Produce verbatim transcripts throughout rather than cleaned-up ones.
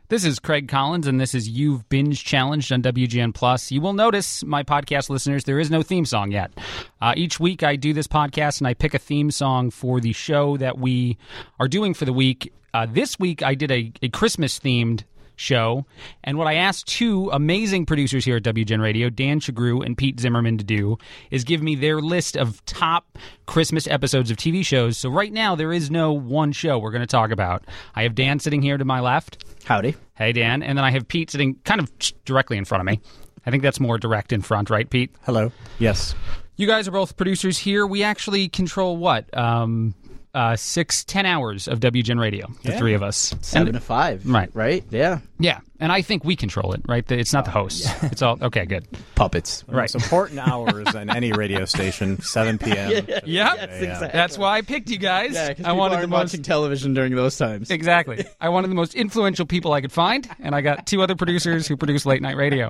This is Craig Collins, and this is You've Binge Challenged on W G N Plus. You will notice, my podcast listeners, there is no theme song yet. Uh, each week I do this podcast, and I pick a theme song for the show that we are doing for the week. Uh, this week I did a, a Christmas-themed show, and what I asked two amazing producers here at W G N Radio, Dan Chagru and Pete Zimmerman, to do is give me their list of top Christmas episodes of T V shows. So right now there is no one show we're going to talk about. I have Dan sitting here to my left. Howdy. Hey, Dan. And then I have Pete sitting kind of directly in front of me. I think that's more direct in front, right, Pete? Hello. Yes. You guys are both producers here. We actually control what? Um... Uh, six, ten hours of W G N Radio, the yeah. three of us. Seven and, to five. Right. Right? Yeah. Yeah. And I think we control it, right? It's not the host. Yeah. It's all, okay, good. Puppets. The right. most important hours on any radio station, seven p.m. Yeah. Yep. Yes, exactly. That's why I picked you guys. Yeah, because I wanted the most... watching television during those times. Exactly. I wanted the most influential people I could find, and I got two other producers who produce late night radio.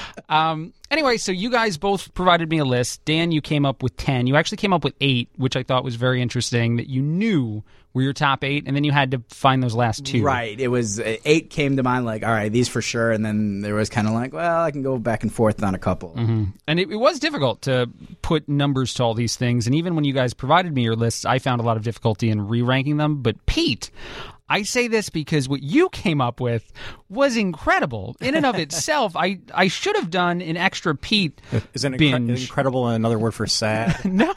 Um, anyway, so you guys both provided me a list. Dan, you came up with ten. You actually came up with eight, which I thought was very interesting, that you knew were your top eight, and then you had to find those last two. Right. It was uh, eight came to mind, like, all right, these for sure, and then there was kind of like, well, I can go back and forth on a couple. Mm-hmm. And it, it was difficult to put numbers to all these things, and even when you guys provided me your lists, I found a lot of difficulty in re-ranking them. But Pete, I say this because what you came up with was incredible. In and of itself, I, I should have done an extra Pete Is it binge. Incre- incredible another word for sad? No.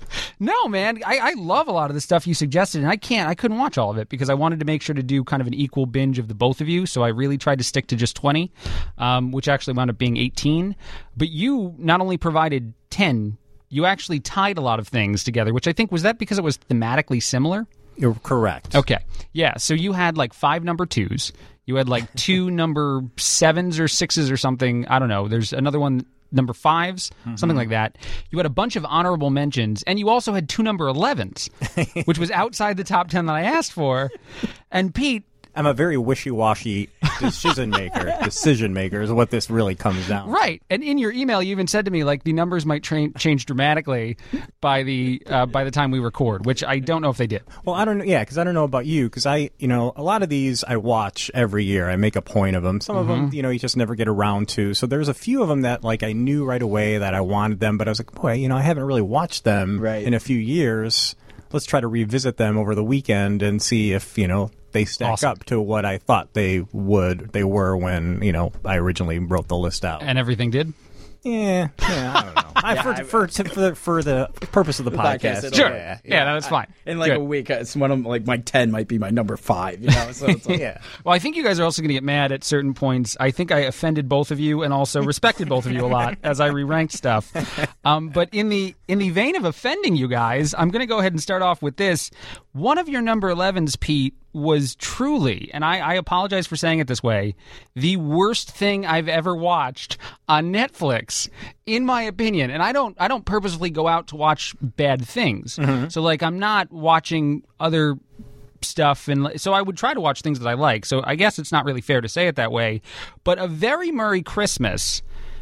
No, man. I, I love a lot of the stuff you suggested, and I can't. I couldn't watch all of it because I wanted to make sure to do kind of an equal binge of the both of you, so I really tried to stick to just twenty, um, which actually wound up being eighteen. But you not only provided ten, you actually tied a lot of things together, which I think, was that because it was thematically similar? You're correct. Okay. Yeah, so you had like five number twos. You had like two number sevens or sixes or something. I don't know. There's another one, number fives, mm-hmm. something like that. You had a bunch of honorable mentions, and you also had two number elevens, which was outside the top ten that I asked for. And Pete... I'm a very wishy-washy decision maker. Decision maker is what this really comes down to. Right. And in your email, you even said to me, like, the numbers might tra- change dramatically by the uh, by the time we record, which I don't know if they did. Well, I don't know. Yeah, because I don't know about you, because I, you know, a lot of these I watch every year. I make a point of them. Some mm-hmm. of them, you know, you just never get around to. So there's a few of them that, like, I knew right away that I wanted them, but I was like, boy, you know, I haven't really watched them right. in a few years. Let's try to revisit them over the weekend and see if, you know, they stack awesome. up to what I thought they would, they were when, you know, I originally wrote the list out. And everything did? Yeah, yeah, I don't know. I, yeah, for, I, for, for, for, the, for the purpose of the, the podcast. podcast sure. Yeah, yeah. yeah, that's fine. I, in like Good. a week, it's one of like my ten might be my number five. You know, so it's like, yeah. Well, I think you guys are also going to get mad at certain points. I think I offended both of you and also respected both of you a lot as I re-ranked stuff. Um, but in the in the vein of offending you guys, I'm going to go ahead and start off with this. One of your number elevens, Pete, was truly, and I, I apologize for saying it this way, the worst thing I've ever watched on Netflix, in my opinion. And I don't I don't purposefully go out to watch bad things. Mm-hmm. So, like, I'm not watching other stuff, and so I would try to watch things that I like. So I guess it's not really fair to say it that way. But A Very Merry Christmas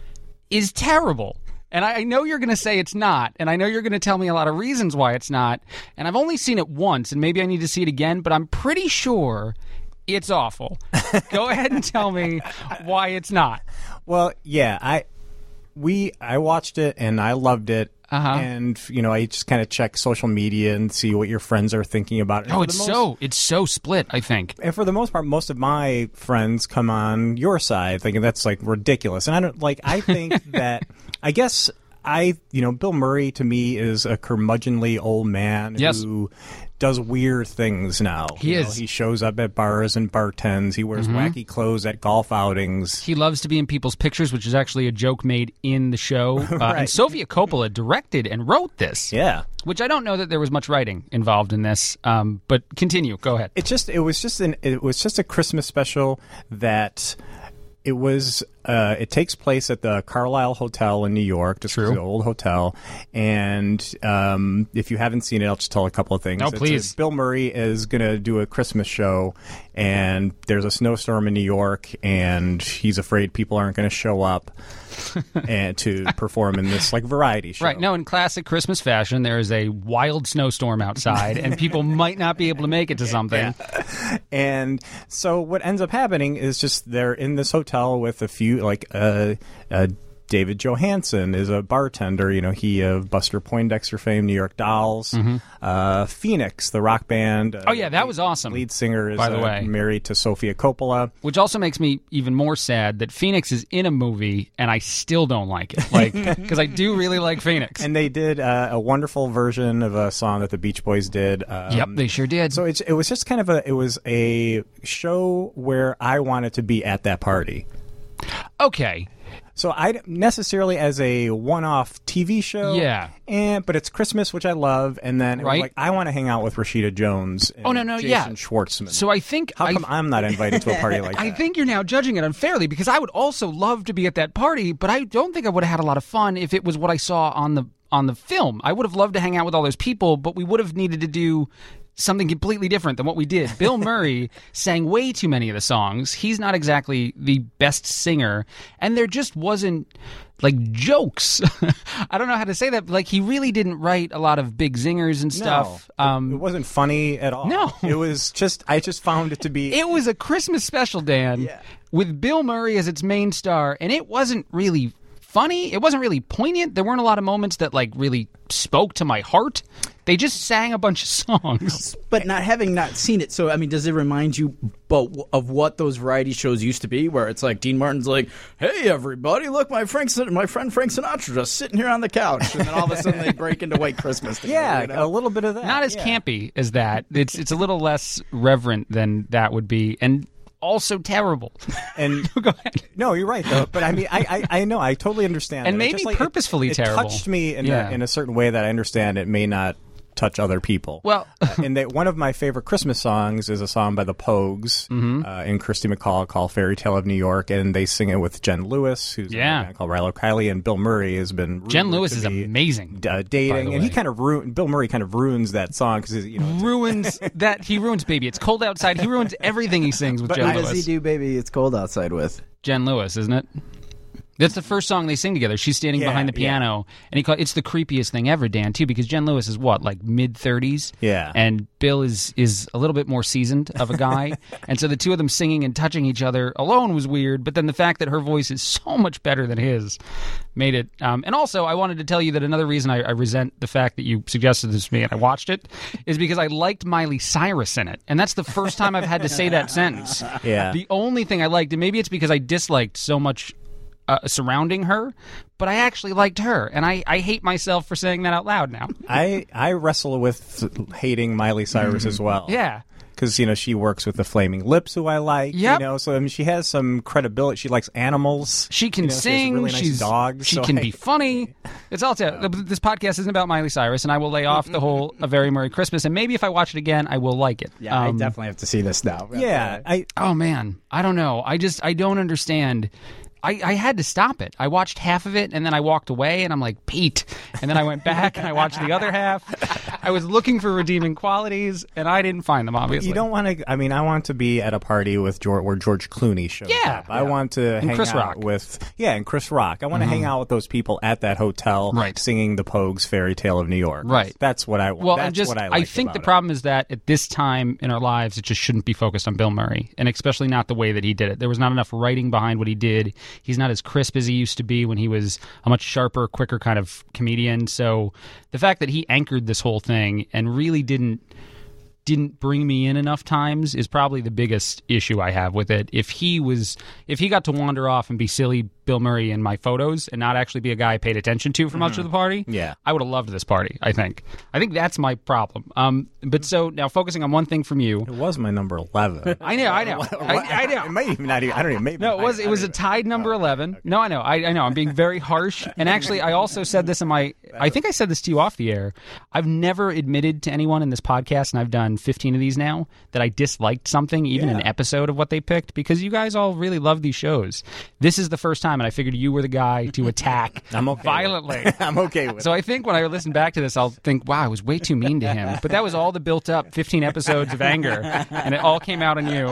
is terrible. And I know you're going to say it's not, and I know you're going to tell me a lot of reasons why it's not, and I've only seen it once, and maybe I need to see it again, but I'm pretty sure it's awful. Go ahead and tell me why it's not. Well, yeah, I we I watched it, and I loved it, uh-huh. and, you know, I just kind of check social media and see what your friends are thinking about it. Oh, it's most, so it's so split, I think. And for the most part, most of my friends come on your side, thinking that's, like, ridiculous. And I don't, like, I think that... I guess I, you know, Bill Murray to me is a curmudgeonly old man yes. who does weird things now. He you is. Know, he shows up at bars and bartends. He wears mm-hmm. wacky clothes at golf outings. He loves to be in people's pictures, which is actually a joke made in the show. Uh, right. And Sofia Coppola directed and wrote this. Yeah. Which I don't know that there was much writing involved in this. Um, but continue. Go ahead. It just it was just an it was just a Christmas special that. It was. Uh, it takes place at the Carlisle Hotel in New York, just True. the old hotel. And um, if you haven't seen it, I'll just tell a couple of things. No, It's please. A, Bill Murray is going to do a Christmas show, and there's a snowstorm in New York, and he's afraid people aren't going to show up and to perform in this like variety show. Right. No, in classic Christmas fashion, there is a wild snowstorm outside, and people might not be able to make it to something. Yeah. And so what ends up happening is just they're in this hotel with a few like uh, uh David Johansen is a bartender. You know, he of Buster Poindexter fame, New York Dolls. Mm-hmm. Uh, Phoenix, the rock band. Uh, oh, yeah, that was awesome. Lead singer is by the uh, way. married to Sofia Coppola. Which also makes me even more sad that Phoenix is in a movie and I still don't like it. Like, because I do really like Phoenix. And they did uh, a wonderful version of a song that the Beach Boys did. Um, yep, they sure did. So it, it was just kind of a, it was a show where I wanted to be at that party. Okay. So I necessarily as a one-off T V show, yeah, and but it's Christmas, which I love, and then it right? was like I want to hang out with Rashida Jones. And oh no, no, Jason yeah, Schwartzman. So I think how come I, I'm not invited to a party like that? I think you're now judging it unfairly because I would also love to be at that party, but I don't think I would have had a lot of fun if it was what I saw on the on the film. I would have loved to hang out with all those people, but we would have needed to do something completely different than what we did. Bill Murray sang way too many of the songs. He's not exactly the best singer, and there just wasn't like jokes. I don't know how to say that, but like he really didn't write a lot of big zingers and stuff. No, um, it wasn't funny at all. No. It was just, I just found it to be... It was a Christmas special, Dan, yeah. with Bill Murray as its main star, and it wasn't really funny. It wasn't really poignant. There weren't a lot of moments that like really spoke to my heart. They just sang a bunch of songs. But not having not seen it, so I mean, does it remind you but of what those variety shows used to be, where it's like Dean Martin's like, "Hey, everybody, look, my Frank, my friend Frank Sinatra just sitting here on the couch," and then all of a sudden they break into White Christmas. Together, yeah, you know? a little bit of that. Not as yeah. campy as that. It's it's a little less reverent than that would be, and also terrible. And go ahead. No, you're right though. But I mean, I I, I know I totally understand. And that. maybe just, like, purposefully it, it terrible. It touched me in yeah. a, in a certain way that I understand it may not touch other people. Well, and they, one of my favorite Christmas songs is a song by the Pogues mm-hmm. uh, and Christy McCall called "Fairy Tale of New York," and they sing it with Jen Lewis, who's yeah. in a band called Rilo Kiley, and Bill Murray has been Jen Lewis is amazing, uh, dating, and he kind of ruined. Bill Murray kind of ruins that song because you know ruins that he ruins "Baby It's Cold Outside." He ruins everything he sings with but Jen who Lewis. does he do "Baby It's Cold Outside" with? Jen Lewis, isn't it? That's the first song they sing together. She's standing yeah, behind the piano, yeah. and he call, it's the creepiest thing ever, Dan, too, because Jen Lewis is what, like mid thirties? Yeah. And Bill is is a little bit more seasoned of a guy, and so the two of them singing and touching each other alone was weird, but then the fact that her voice is so much better than his made it. Um, and also, I wanted to tell you that another reason I, I resent the fact that you suggested this to me and I watched it is because I liked Miley Cyrus in it, and that's the first time I've had to say that sentence. Yeah. The only thing I liked, and maybe it's because I disliked so much Uh, surrounding her, but I actually liked her, and I, I hate myself for saying that out loud now. I, I wrestle with hating Miley Cyrus mm-hmm. as well. Yeah. Because, you know, she works with the Flaming Lips, who I like. Yep. You know, so I mean, she has some credibility. She likes animals. She can you know, sing. She has a really nice she's dog. She so can I, be funny. It's all t- This podcast isn't about Miley Cyrus, and I will lay off the whole A Very Merry Christmas, and maybe if I watch it again, I will like it. Yeah, um, I definitely have to see this now. Yeah. I, oh, man. I don't know. I just, I don't understand. I, I had to stop it. I watched half of it, and then I walked away, and I'm like, Pete. And then I went back, and I watched the other half. I was looking for redeeming qualities, and I didn't find them, obviously. You don't want to... I mean, I want to be at a party with George, where George Clooney shows yeah, up. I yeah. want to and hang Chris out Rock. with... Yeah, and Chris Rock. I want mm-hmm. to hang out with those people at that hotel right. singing the Pogues' Fairy Tale of New York. Right. That's what I want. Well, That's and just, what I like I think the it. problem is that at this time in our lives, it just shouldn't be focused on Bill Murray, and especially not the way that he did it. There was not enough writing behind what he did. He's not as crisp as he used to be when he was a much sharper, quicker kind of comedian. So the fact that he anchored this whole thing and really didn't didn't bring me in enough times is probably the biggest issue I have with it. If he was, if he got to wander off and be silly Bill Murray in my photos and not actually be a guy I paid attention to for mm-hmm. much of the party, yeah. I would have loved this party, I think. I think that's my problem. Um, but so now focusing on one thing from you. It was my number eleven. I know, I know. I, I know. It might even not even, I don't even, maybe. No, it was, I, it was a tied number oh, eleven. Okay. No, I know. I, I know. I'm being very harsh. And actually, I also said this in my, I think I said this to you off the air. I've never admitted to anyone in this podcast, and I've done fifteen of these now, that I disliked something, even yeah. an episode of what they picked, because you guys all really love these shows. This is the first time time, and I figured you were the guy to attack I'm okay violently. with it. I'm okay with So it. I think when I listen back to this, I'll think, wow, I was way too mean to him. But that was all the built-up fifteen episodes of anger, and it all came out on you.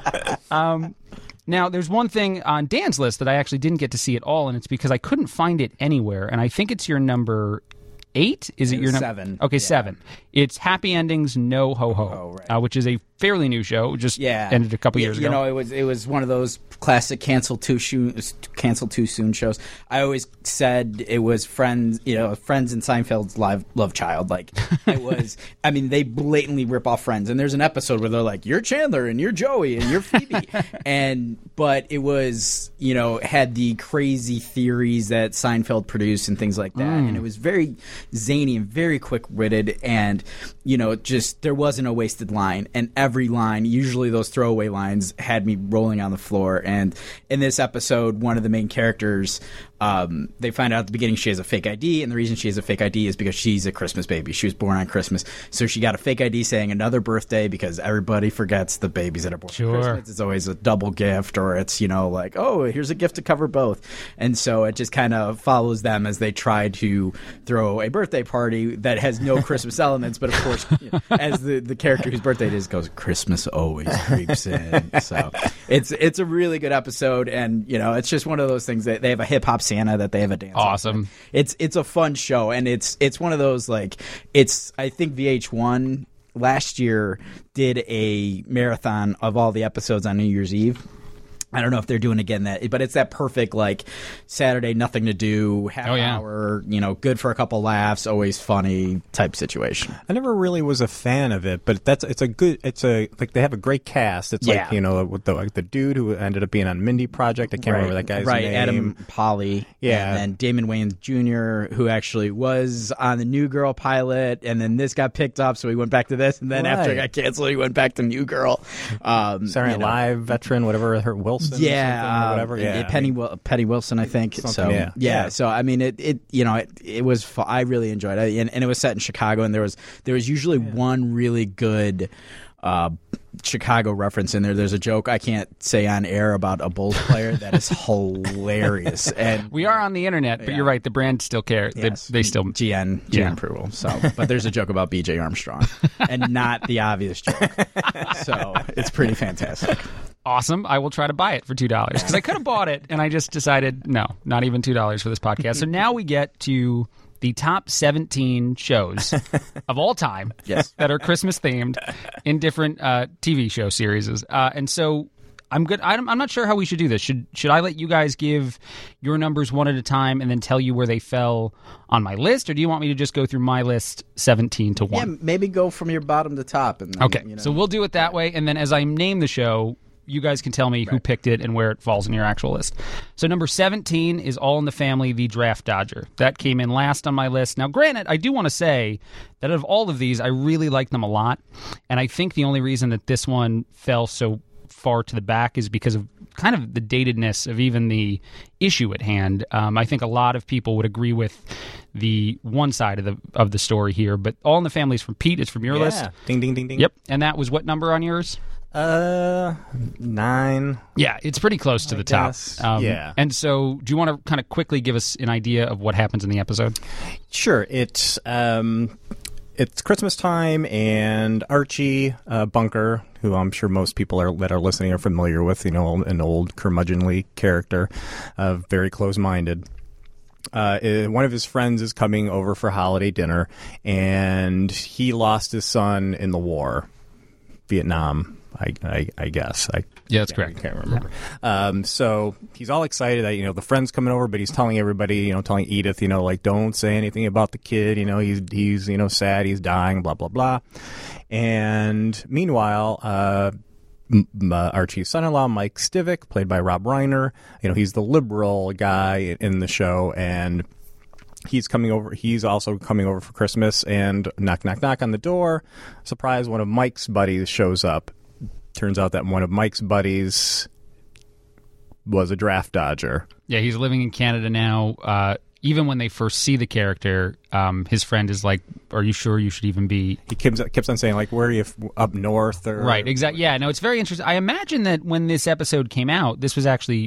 Um, now, there's one thing on Dan's list that I actually didn't get to see at all, and it's because I couldn't find it anywhere, and I think it's your number eight? Is it, It your was number? seven. Okay, Yeah. seven. It's Happy Endings, No Ho Ho, Oh, right. uh, which is a fairly new show. Just Yeah, ended a couple Y- years you ago. know, it was it was one of those classic cancel too soon, cancel too soon shows. I always said it was Friends, you know, Friends and Seinfeld's live love child. Like it was. I mean, they blatantly rip off Friends, and there's an episode where they're like, "You're Chandler, and you're Joey, and you're Phoebe," and but it was, you know, had the crazy theories that Seinfeld produced and things like that, Mm. and it was very zany and very quick witted, and you know, just there wasn't a wasted line, and every line, usually those throwaway lines, had me rolling on the floor. And in this episode, one of the main characters, um, they find out at the beginning she has a fake I D, and the reason she has a fake I D is because she's a Christmas baby. She was born on Christmas, so she got a fake I D saying another birthday because everybody forgets the babies that are born Sure. on Christmas. It's always a double gift, or it's, you know, like, oh, here's a gift to cover both. And so it just kind of follows them as they try to throw a birthday party that has no Christmas elements, but of course, you know, as the, the character whose birthday it is goes, Christmas always creeps in. So it's it's a really good episode, and you know, it's just one of those things that they have a hip hop Santa that they have a dance. Awesome. Off. It's it's a fun show, and it's it's one of those, like, it's I think V H one last year did a marathon of all the episodes on New Year's Eve. I don't know if they're doing again that, but it's that perfect, like, Saturday, nothing to do, half Oh, yeah. hour, you know, good for a couple laughs, always funny type situation. I never really was a fan of it, but that's it's a good it's a like they have a great cast. It's Yeah. like, you know, with the like the dude who ended up being on Mindy Project. I can't remember that guy's right, name. Adam Polly. Yeah. And then Damon Wayans Junior, who actually was on the New Girl pilot, and then this got picked up, so he went back to this, and then after it Right. got canceled, he went back to New Girl. Um, Saturday you Night know. Live veteran, whatever her Wilson. or something, Yeah, or whatever. um, Yeah, Penny Wil- Penny Wilson, I think. So Something, yeah. yeah. Yeah. So I mean, it, it you know it, it was fu- I really enjoyed it, and, and it was set in Chicago, and there was there was usually one really good uh, Chicago reference in there. There's a joke I can't say on air about a Bulls player that is hilarious, and We are on the internet, but Yeah. you're right. The brand still cares. yes, They, they still. G N G N Yeah. approval. So, but there's a joke about B J Armstrong, and not the obvious joke. So it's pretty fantastic. Awesome. I will try to buy it for two dollars because I could have bought it, and I just decided no, not even two dollars for this podcast. So now we get to the top seventeen shows of all time Yes. that are Christmas themed in different uh, T V show series. Uh, and so I'm good. I'm, I'm not sure how we should do this. Should should I let you guys give your numbers one at a time and then tell you where they fell on my list, or do you want me to just go through my list seventeen to one? Yeah, maybe go from your bottom to top. And then, Okay, you know. so we'll do it that way, and then as I name the show, you guys can tell me who picked it and where it falls in your actual list. So number seventeen is All in the Family, The Draft Dodger. That came in last on my list. Now, granted, I do want to say that out of all of these, I really like them a lot, and I think the only reason that this one fell so far to the back is because of kind of the datedness of even the issue at hand. Um, I think a lot of people would agree with the one side of the of the story here, but All in the Family is from Pete. It's from your list. Yeah. Ding ding ding ding. Yep, and that was what number on yours? Uh, nine. Yeah, it's pretty close to the top. guess. Um, Yeah. And so, do you want to kind of quickly give us an idea of what happens in the episode? Sure. It's um, it's Christmas time, and Archie uh, Bunker, who I'm sure most people are that are listening are familiar with, you know, an old curmudgeonly character, uh, very close-minded. Uh, eh, one of his friends is coming over for holiday dinner, and he lost his son in the war, Vietnam. I, I, I guess. I Yeah, that's I correct. can't remember. Um, so he's all excited that, you know, the friend's coming over, but he's telling everybody, you know, telling Edith, you know, like, don't say anything about the kid. You know, he's, he's, you know, sad. He's dying, blah, blah, blah. And meanwhile, uh, M- M- uh, Archie's son-in-law, Mike Stivic, played by Rob Reiner, you know, he's the liberal guy in the show, and he's coming over. He's also coming over for Christmas, and knock, knock, knock on the door. Surprise! One of Mike's buddies shows up. Turns out that one of Mike's buddies was a draft dodger. Yeah, he's living in Canada now. Uh, even when they first see the character, um, his friend is like, "Are you sure you should even be?" He keeps keeps on saying, like, where are you, f- up north? Or Right, exactly. Yeah, no, it's very interesting. I imagine that when this episode came out, this was actually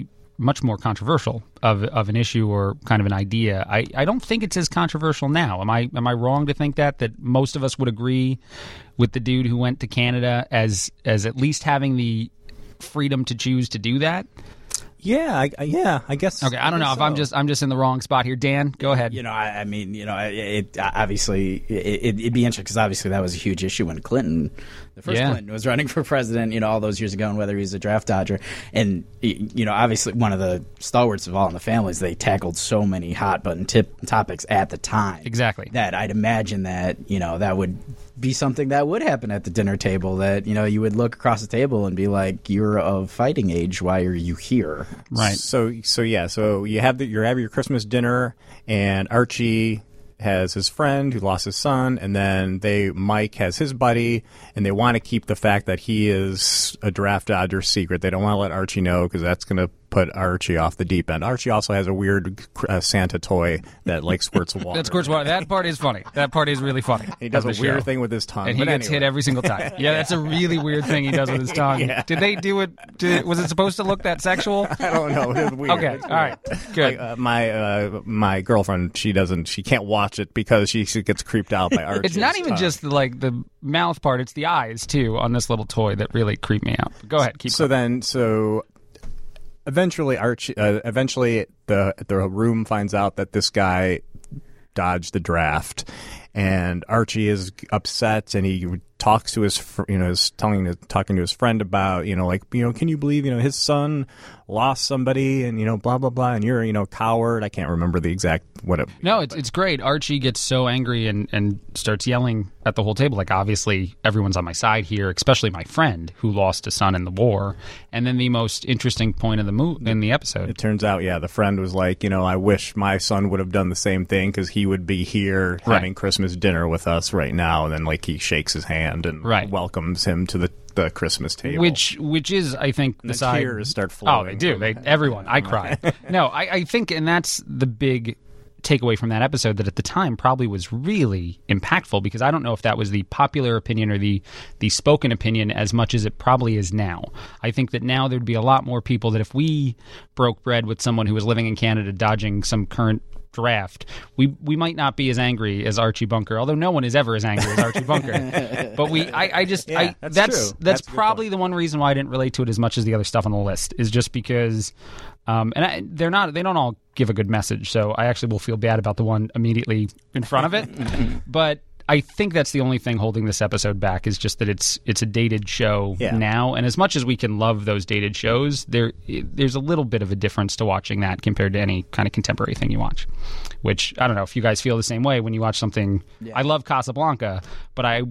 much more controversial of of an issue or kind of an idea. I, I don't think it's as controversial now. Am I am I wrong to think that that most of us would agree with the dude who went to Canada as as at least having the freedom to choose to do that? Yeah, I, I- yeah, I guess. Okay, I don't know if I'm just I'm just in the wrong spot here. Dan, go ahead. You know, I, I mean, you know, it, it obviously it, it'd be interesting because obviously that was a huge issue when Clinton, the first Yeah. Clinton, was running for president. You know, all those years ago, and whether he's a draft dodger, and you know, obviously one of the stalwarts of All in the Family is they tackled so many hot button tip topics at the time. Exactly. That I'd imagine that you know that would be something that would happen at the dinner table. That you know you would look across the table and be like, "You're of fighting age. Why are you here?" Right. So so yeah. So you have the, you have your Christmas dinner, and Archie has his friend who lost his son, and then they Mike has his buddy, and they want to keep the fact that he is a draft dodger secret. They don't want to let Archie know because that's going to put Archie off the deep end. Archie also has a weird uh, Santa toy that like squirts water. That squirts water. That part is funny. That part is really funny. He does of a the weird show. thing with his tongue, and he but gets anyway. hit every single time. Yeah, that's a really weird thing he does with his tongue. Yeah. Did they do it? Did, was it supposed to look that sexual? I don't know. It's weird. Okay, It's all right, weird. good. Like, uh, my uh, my girlfriend, she doesn't, she can't watch it because she, she gets creeped out by Archie. It's not even just the, like the mouth part; it's the eyes too on this little toy that really creep me out. Go ahead, keep So going. then, so eventually, Archie, uh, eventually the the room finds out that this guy dodged the draft, and Archie is upset, and he talks to his, fr- you know, is telling, talking to his friend about, you know, like, you know, can you believe, you know, his son lost somebody, and you know, blah blah blah, and you're, you know, coward. I can't remember the exact what it. No, it's it's great. Archie gets so angry and, and starts yelling at the whole table. Like, obviously, everyone's on my side here, especially my friend who lost a son in the war. And then the most interesting point of the mo- in the episode. It turns out, yeah, the friend was like, you know, I wish my son would have done the same thing because he would be here Right. having Christmas dinner with us right now. And then, like, he shakes his hand and Right. welcomes him to the, the Christmas table. Which which is, I think, the the side. tears start Oh, flowing. they do. They everyone. I cry. No, I, I think, and that's the big takeaway from that episode, that at the time probably was really impactful, because I don't know if that was the popular opinion or the the spoken opinion as much as it probably is now. I think that now there'd be a lot more people that if we broke bread with someone who was living in Canada dodging some current draft, we we might not be as angry as Archie Bunker, although no one is ever as angry as Archie Bunker. But we, I, I just, Yeah, I that's that's true. that's, That's a good probably the one reason why I didn't relate to it as much as the other stuff on the list, is just because, um, and I, they're not, they don't all give a good message. So I actually will feel bad about the one immediately in front of it, but I think that's the only thing holding this episode back, is just that it's it's a dated show Yeah. now, and as much as we can love those dated shows, there there's a little bit of a difference to watching that compared to any kind of contemporary thing you watch. Which, I don't know if you guys feel the same way when you watch something. Yeah. I love Casablanca, but I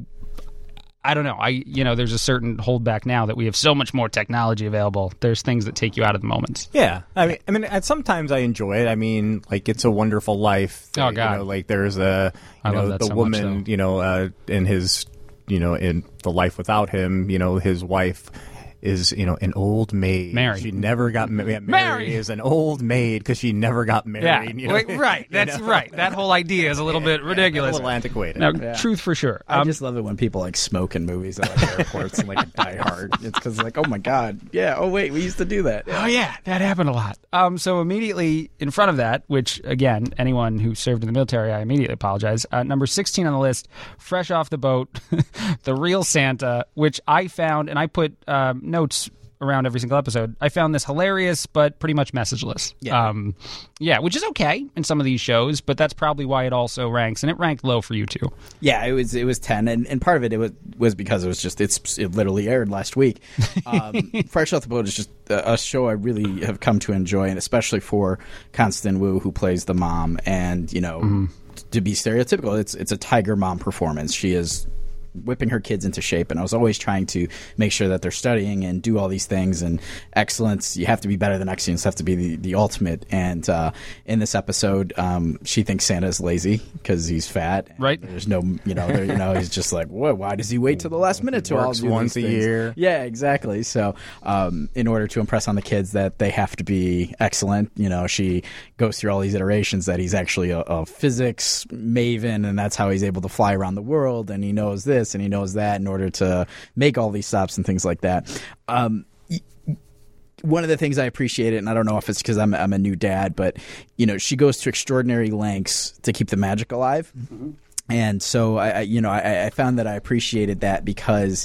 I don't know. I you know, there's a certain holdback now that we have so much more technology available. There's things that take you out of the moments. Yeah, I mean, I mean, and sometimes I enjoy it. I mean, like, It's a Wonderful Life. Oh, you God. know, like, there's a, you I know, love that the so much, woman, though. you know, uh, in his, you know, in The Life Without Him, you know, his wife is, you know, an old maid. Mary. She never got ma- yeah, Mary. Mary! is an old maid because she never got Yeah, married. you know? wait, right. You That's know? right. That whole idea is a little bit ridiculous. A little antiquated. Now, Yeah. truth for sure. I Um, just love it when people like smoke in movies at like airports and like Die Hard. It's because like, oh my god, yeah. Oh wait, we used to do that. Oh yeah, that happened a lot. Um, so immediately in front of that, which again, anyone who served in the military, I immediately apologize. Uh, number sixteen on the list, fresh off the boat, The Real Santa, which I found, and I put um, notes around every single episode. I found this hilarious, but pretty much messageless. Yeah. Um, yeah, which is okay in some of these shows, but that's probably why it also ranks, and it ranked low for you too. Yeah, it was it was ten, and, and part of it it was was because it was just it's it literally aired last week. Um, Fresh Off the Boat is just a, a show I really have come to enjoy, and especially for Constance Wu, who plays the mom, and you know, Mm-hmm. to be stereotypical, it's it's a tiger mom performance. She is whipping her kids into shape, and I was always trying to make sure that they're studying and do all these things, and excellence, you have to be better than excellence, have to be the, the ultimate. And uh, in this episode, um, she thinks Santa's lazy because he's fat. Right. There's no, you know, there, you know, he's just like, what? Why does he wait till the last minute to all Works do once these a things? year. Yeah, exactly. So, um, in order to impress on the kids that they have to be excellent, you know, she goes through all these iterations that he's actually a, a physics maven, and that's how he's able to fly around the world, and he knows this and he knows that in order to make all these stops and things like that. Um, one of the things I appreciate it, and I don't know if it's because I'm I'm a new dad, but you know, she goes to extraordinary lengths to keep the magic alive. Mm-hmm. And so I, I you know I, I found that I appreciated that because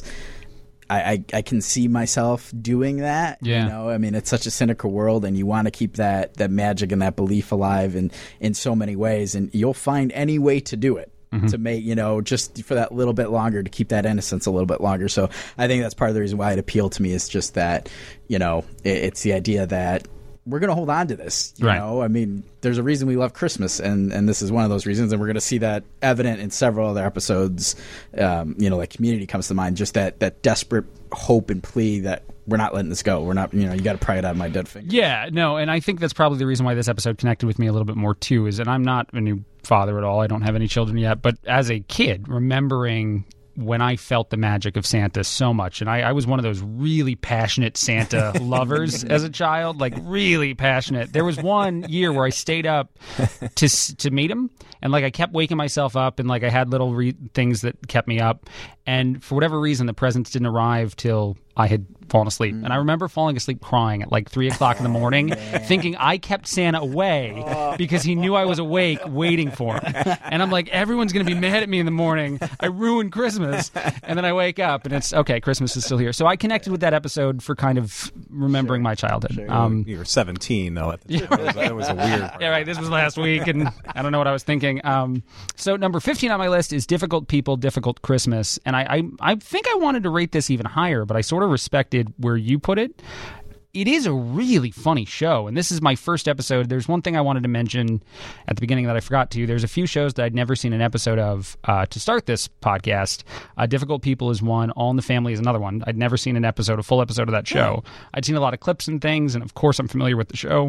I, I, I can see myself doing that. Yeah. You know, I mean, it's such a cynical world, and you want to keep that that magic and that belief alive in in so many ways, and you'll find any way to do it. Mm-hmm. To make, you know, just for that little bit longer, to keep that innocence a little bit longer. So I think that's part of the reason why it appealed to me, is just that, you know, it, it's the idea that we're going to hold on to this. You right. know, I mean, there's a reason we love Christmas, and, and this is one of those reasons, and we're going to see that evident in several other episodes. Um, you know, like Community comes to mind, just that, that desperate hope and plea that we're not letting this go. We're not, you know, you got to pry it out of my dead finger. Yeah, no, and I think that's probably the reason why this episode connected with me a little bit more too, is that I'm not a new father at all. I don't have any children yet, but as a kid, remembering when I felt the magic of Santa so much, and I, I was one of those really passionate Santa lovers as a child, like really passionate. There was one year where I stayed up to to meet him, and like I kept waking myself up, and like I had little re- things that kept me up, and for whatever reason, the presents didn't arrive till I had fallen asleep. Mm. And I remember falling asleep crying at like three o'clock in the morning, thinking I kept Santa away because he knew I was awake waiting for him. And I'm like, everyone's going to be mad at me in the morning. I ruined Christmas. And then I wake up and it's, okay, Christmas is still here. So I connected with that episode for kind of remembering sure. my childhood. Sure. Um, you were seventeen, though, at the time. That was a weird part. Yeah, right. This was last week, and I don't know what I was thinking. Um, so number fifteen on my list is Difficult People, Difficult Christmas. And I, I, I think I wanted to rate this even higher, but I sort of respected where you put it. It is a really funny show, and this is my first episode. There's one thing I wanted to mention at the beginning that I forgot to. There's a few shows that I'd never seen an episode of uh, to start this podcast. Uh, Difficult People is one. All in the Family is another one. I'd never seen an episode, a full episode of that show. I'd seen a lot of clips and things, and of course I'm familiar with the show.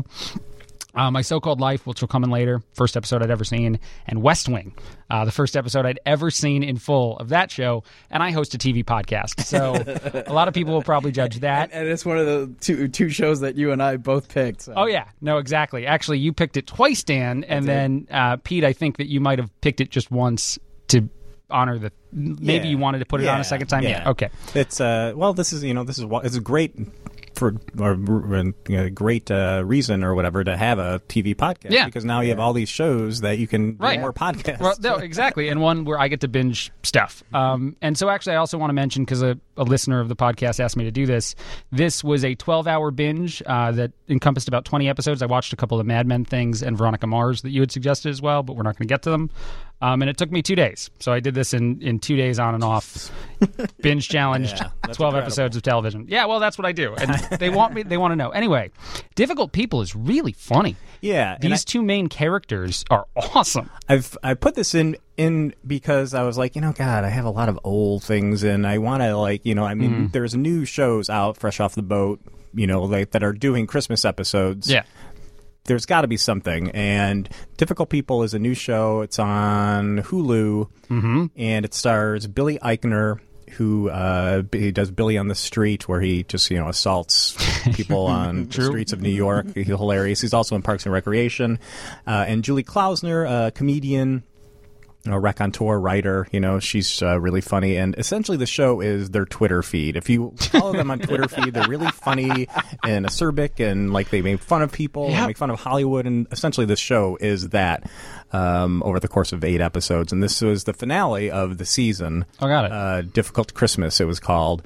Uh, My So-Called Life, which will come in later, first episode I'd ever seen, and West Wing, uh, the first episode I'd ever seen in full of that show, and I host a T V podcast, so a lot of people will probably judge that. And, and it's one of the two two shows that you and I both picked. So. Oh, yeah. No, exactly. Actually, you picked it twice, Dan, and then, uh, Pete, I think that you might have picked it just once to honor the... Maybe yeah. you wanted to put it yeah. on a second time? Yeah. yeah. Okay. It's, uh, well, this is, you know, this is, it's a great... for or, you know, great uh, reason or whatever to have a T V podcast, yeah. because now you have all these shows that you can right. do more podcasts. Well, no, exactly, and one where I get to binge stuff. Um, and so actually I also want to mention, because a, a listener of the podcast asked me to do this, this was a twelve-hour binge uh, that encompassed about twenty episodes. I watched a couple of Mad Men things and Veronica Mars that you had suggested as well, but we're not going to get to them. Um, and it took me two days. So I did this in, in two days on and off. Binge challenged, yeah, twelve incredible. episodes of television. Yeah, well, that's what I do. And they want me. They want to know. Anyway, Difficult People is really funny. Yeah. These I, two main characters are awesome. I've I put this in in because I was like, you know, God, I have a lot of old things, and I want to, like, you know, I mean, mm-hmm. there's new shows out fresh off the boat, you know, like that are doing Christmas episodes. Yeah. There's got to be something, and Difficult People is a new show. It's on Hulu, mm-hmm. and it stars Billy Eichner, who uh, he does Billy on the Street, where he just, you know, assaults people on the streets of New York. He's hilarious. He's also in Parks and Recreation. Uh, and Julie Klausner, a comedian, you know, raconteur, writer, you know, she's uh, really funny. And essentially the show is their Twitter feed. If you follow them on Twitter feed, they're really funny and acerbic, and like they make fun of people, yep. and make fun of Hollywood. And essentially the show is that um, over the course of eight episodes. And this was the finale of the season. Oh, got it. Uh, Difficult Christmas, it was called.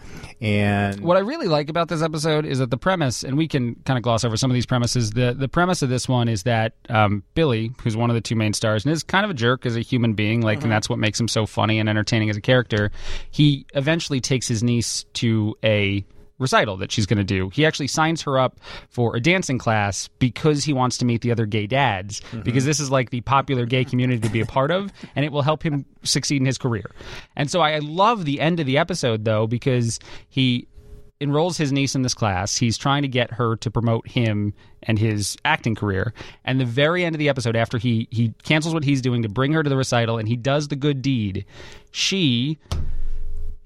And what I really like about this episode is that the premise, and we can kind of gloss over some of these premises, the, the premise of this one is that um, Billy, who's one of the two main stars, and is kind of a jerk as a human being, like, uh-huh. and that's what makes him so funny and entertaining as a character, he eventually takes his niece to a recital that she's going to do. He actually signs her up for a dancing class because he wants to meet the other gay dads, mm-hmm. because this is like the popular gay community to be a part of, and it will help him succeed in his career. And so I love the end of the episode, though, because he enrolls his niece in this class. He's trying to get her to promote him and his acting career. And the very end of the episode, after he, he cancels what he's doing to bring her to the recital and he does the good deed, she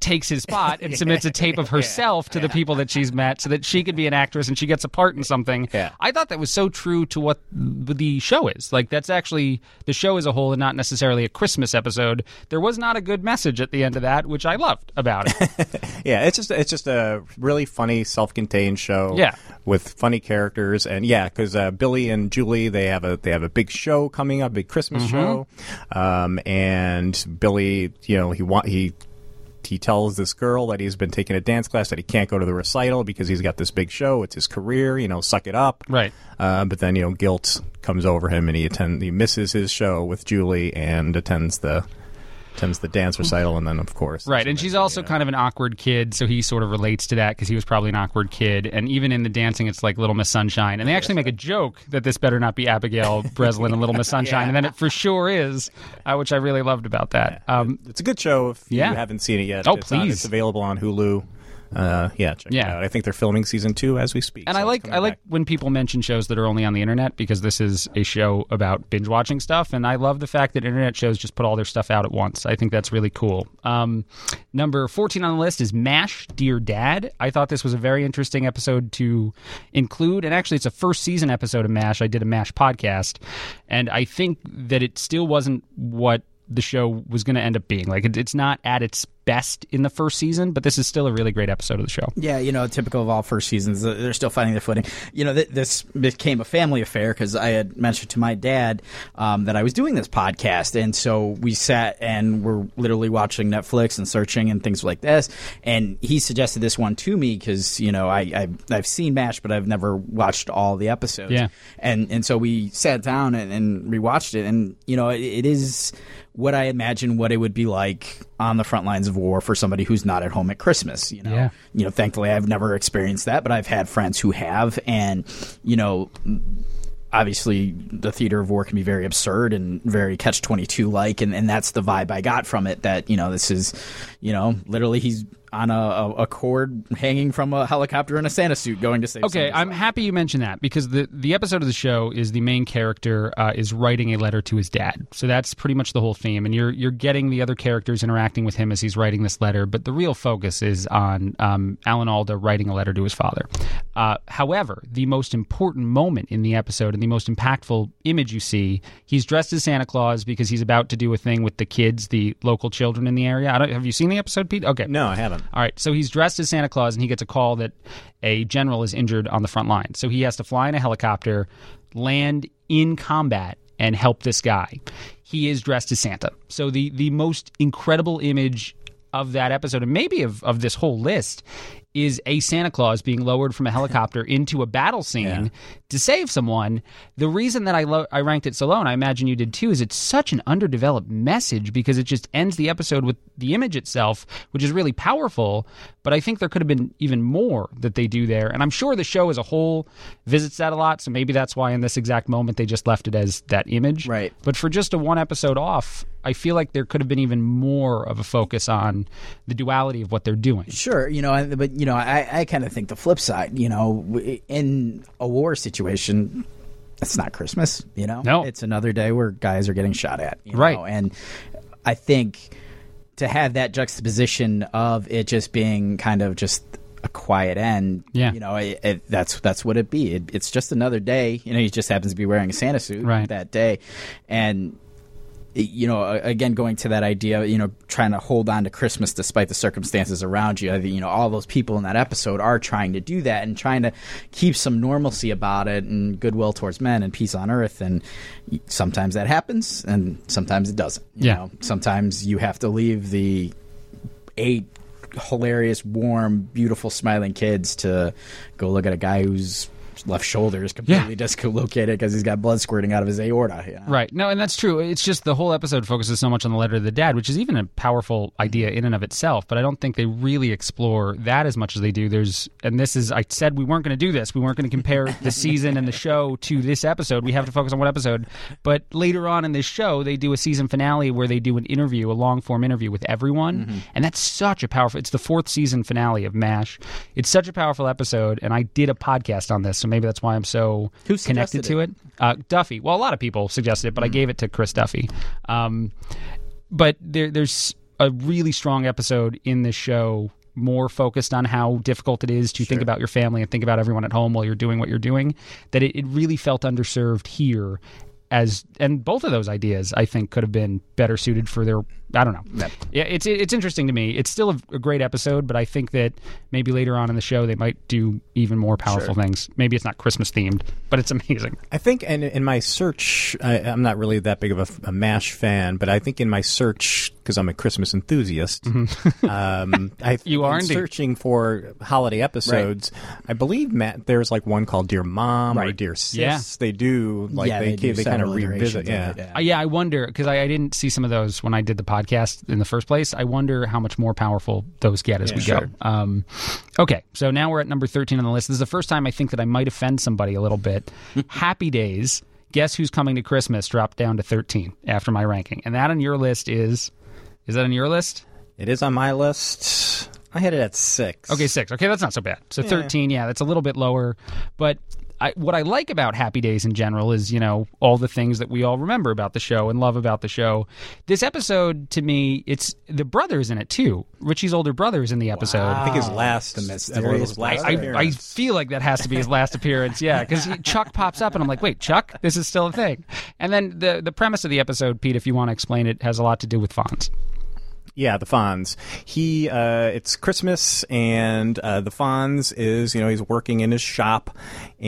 takes his spot and submits a tape of herself to the people that she's met so that she could be an actress and she gets a part in something. Yeah. I thought that was so true to what the show is. Like, that's actually the show as a whole and not necessarily a Christmas episode. There was not a good message at the end of that, which I loved about it. Yeah, it's just it's just a really funny, self-contained show. Yeah. With funny characters, and yeah, because uh, Billy and Julie they have a they have a big show coming up, big Christmas Mm-hmm. show, um, and Billy, you know, he want he. He tells this girl that he's been taking a dance class that he can't go to the recital because he's got this big show. It's his career, you know, suck it up. Right. Uh, but then, you know, guilt comes over him and he attend, he misses his show with Julie and attends the attends the dance recital, and then, of course. Right, and she's also kind of an awkward kid, so he sort of relates to that because he was probably an awkward kid. And even in the dancing, it's like Little Miss Sunshine. And they actually make a joke that this better not be Abigail Breslin and Little Miss Sunshine, Yeah. and then it for sure is, uh, which I really loved about that. Um, It's a good show if Yeah. you haven't seen it yet. Oh, it's on- please. it's available on Hulu. Uh, yeah, check Yeah. it out. I think they're filming season two as we speak. And so I it's like coming I like back. when people mention shows that are only on the internet because this is a show about binge watching stuff, and I love the fact that internet shows just put all their stuff out at once. I think that's really cool. Um, number fourteen on the list is MASH, Dear Dad. I thought this was a very interesting episode to include, and actually it's a first season episode of MASH. I did a MASH podcast, and I think that it still wasn't what the show was going to end up being. Like, it, it's not at its best in the first season, but this is still a really great episode of the show. Yeah, you know, typical of all first seasons, uh, they're still finding their footing. You know, th- this became a family affair because I had mentioned to my dad um, that I was doing this podcast, and so we sat and we're literally watching Netflix and searching and things like this, and he suggested this one to me because, you know, I, I, I've seen MASH, but I've never watched all the episodes. Yeah. And, and so we sat down and, and rewatched it, and, you know, it, it is what I imagine what it would be like on the front lines of war for somebody who's not at home at Christmas. You know, Yeah. you know, thankfully I've never experienced that, but I've had friends who have, and you know, obviously the theater of war can be very absurd and very catch twenty-two like, and, and that's the vibe I got from it. That, you know, this is, you know, literally he's on a, a, a cord hanging from a helicopter in a Santa suit going to save. Okay, somebody's I'm life. happy you mentioned that because the, the episode of the show is the main character uh, is writing a letter to his dad. So that's pretty much the whole theme, and you're you're getting the other characters interacting with him as he's writing this letter. But the real focus is on um, Alan Alda writing a letter to his father. Uh, however, the most important moment in the episode and the most impactful image you see, he's dressed as Santa Claus because he's about to do a thing with the kids, the local children in the area. I don't, have you seen the episode, Pete? Okay. No, I haven't. All right, so he's dressed as Santa Claus, and he gets a call that a general is injured on the front line. So he has to fly in a helicopter, land in combat, and help this guy. He is dressed as Santa. So the, the most incredible image of that episode, and maybe of, of this whole list, is a Santa Claus being lowered from a helicopter into a battle scene Yeah. to save someone. The reason that I lo- I ranked it so low, and I imagine you did too, is it's such an underdeveloped message because it just ends the episode with the image itself, which is really powerful. But I think there could have been even more that they do there. And I'm sure the show as a whole visits that a lot, so maybe that's why in this exact moment they just left it as that image. Right. But for just a one episode off, I feel like there could have been even more of a focus on the duality of what they're doing. Sure, you know, I- but you know, I, I kind of think the flip side. You know, w- in a war situation, it's not Christmas. You know, No. it's another day where guys are getting shot at. You Right. know? And I think to have that juxtaposition of it just being kind of just a quiet end. Yeah. You know, it, it, that's that's what it be. It, it's just another day. You know, he just happens to be wearing a Santa suit Right. that day, and. You know, again, going to that idea, you know, trying to hold on to Christmas despite the circumstances around you. I think, you know, all those people in that episode are trying to do that and trying to keep some normalcy about it and goodwill towards men and peace on earth. And sometimes that happens and sometimes it doesn't. You Yeah. know, sometimes you have to leave the eight hilarious, warm, beautiful, smiling kids to go look at a guy who's left shoulder is completely Yeah. dislocated because he's got blood squirting out of his aorta. You know? Right. No, and that's true. It's just the whole episode focuses so much on the letter to the dad, which is even a powerful idea in and of itself, but I don't think they really explore that as much as they do. There's, and this is, I said we weren't going to do this. We weren't going to compare the season and the show to this episode. We have to focus on one episode. But later on in this show, they do a season finale where they do an interview, a long form interview with everyone. Mm-hmm. And that's such a powerful, it's the fourth season finale of MASH. It's such a powerful episode. And I did a podcast on this, so maybe that's why I'm so Who connected suggested to it. Uh, Duffy. Well, a lot of people suggested it, but I gave it to Chris Duffy. Um, but there, there's a really strong episode in this show, more focused on how difficult it is to Sure. think about your family and think about everyone at home while you're doing what you're doing, that it, it really felt underserved here. As and both of those ideas, I think, could have been better suited for their. I don't know. Yep. Yeah, it's it's interesting to me. It's still a, a great episode, but I think that maybe later on in the show they might do even more powerful Sure. things. Maybe it's not Christmas themed, but it's amazing. I think, and in my search, I, I'm not really that big of a, a MASH fan, but I think in my search, because I'm a Christmas enthusiast, um, I You are in indeed. searching for holiday episodes. I believe Matt, there's like one called Dear Mom or Right. Dear Sis. Yeah. They do like yeah, they they, do they kind of several revisit. iterations Yeah. of it, Uh, yeah, I wonder, because I, I didn't see some of those when I did the podcast in the first place. I wonder how much more powerful those get as Yeah, we sure. go. Um, okay, so now we're at number thirteen on the list. This is the first time I think that I might offend somebody a little bit. Happy Days, Guess Who's Coming to Christmas dropped down to thirteen after my ranking. And that on your list is, is that on your list? It is on my list. I had it at six. Okay, six. Okay, that's not so bad. So thirteen, yeah, that's a little bit lower. But I, what I like about Happy Days in general is, you know, all the things that we all remember about the show and love about the show. This episode, to me, it's the brother's in it too. Richie's older brother's in the episode. I think his last, The mysterious his last I, I appearance. feel like that has to be his last appearance, yeah, because Chuck pops up and I'm like, wait, Chuck? This is still a thing. And then the the premise of the episode, Pete, if you want to explain it, has a lot to do with Fonz. Yeah, the Fonz. He, uh, it's Christmas, and uh, the Fonz is, you know, he's working in his shop,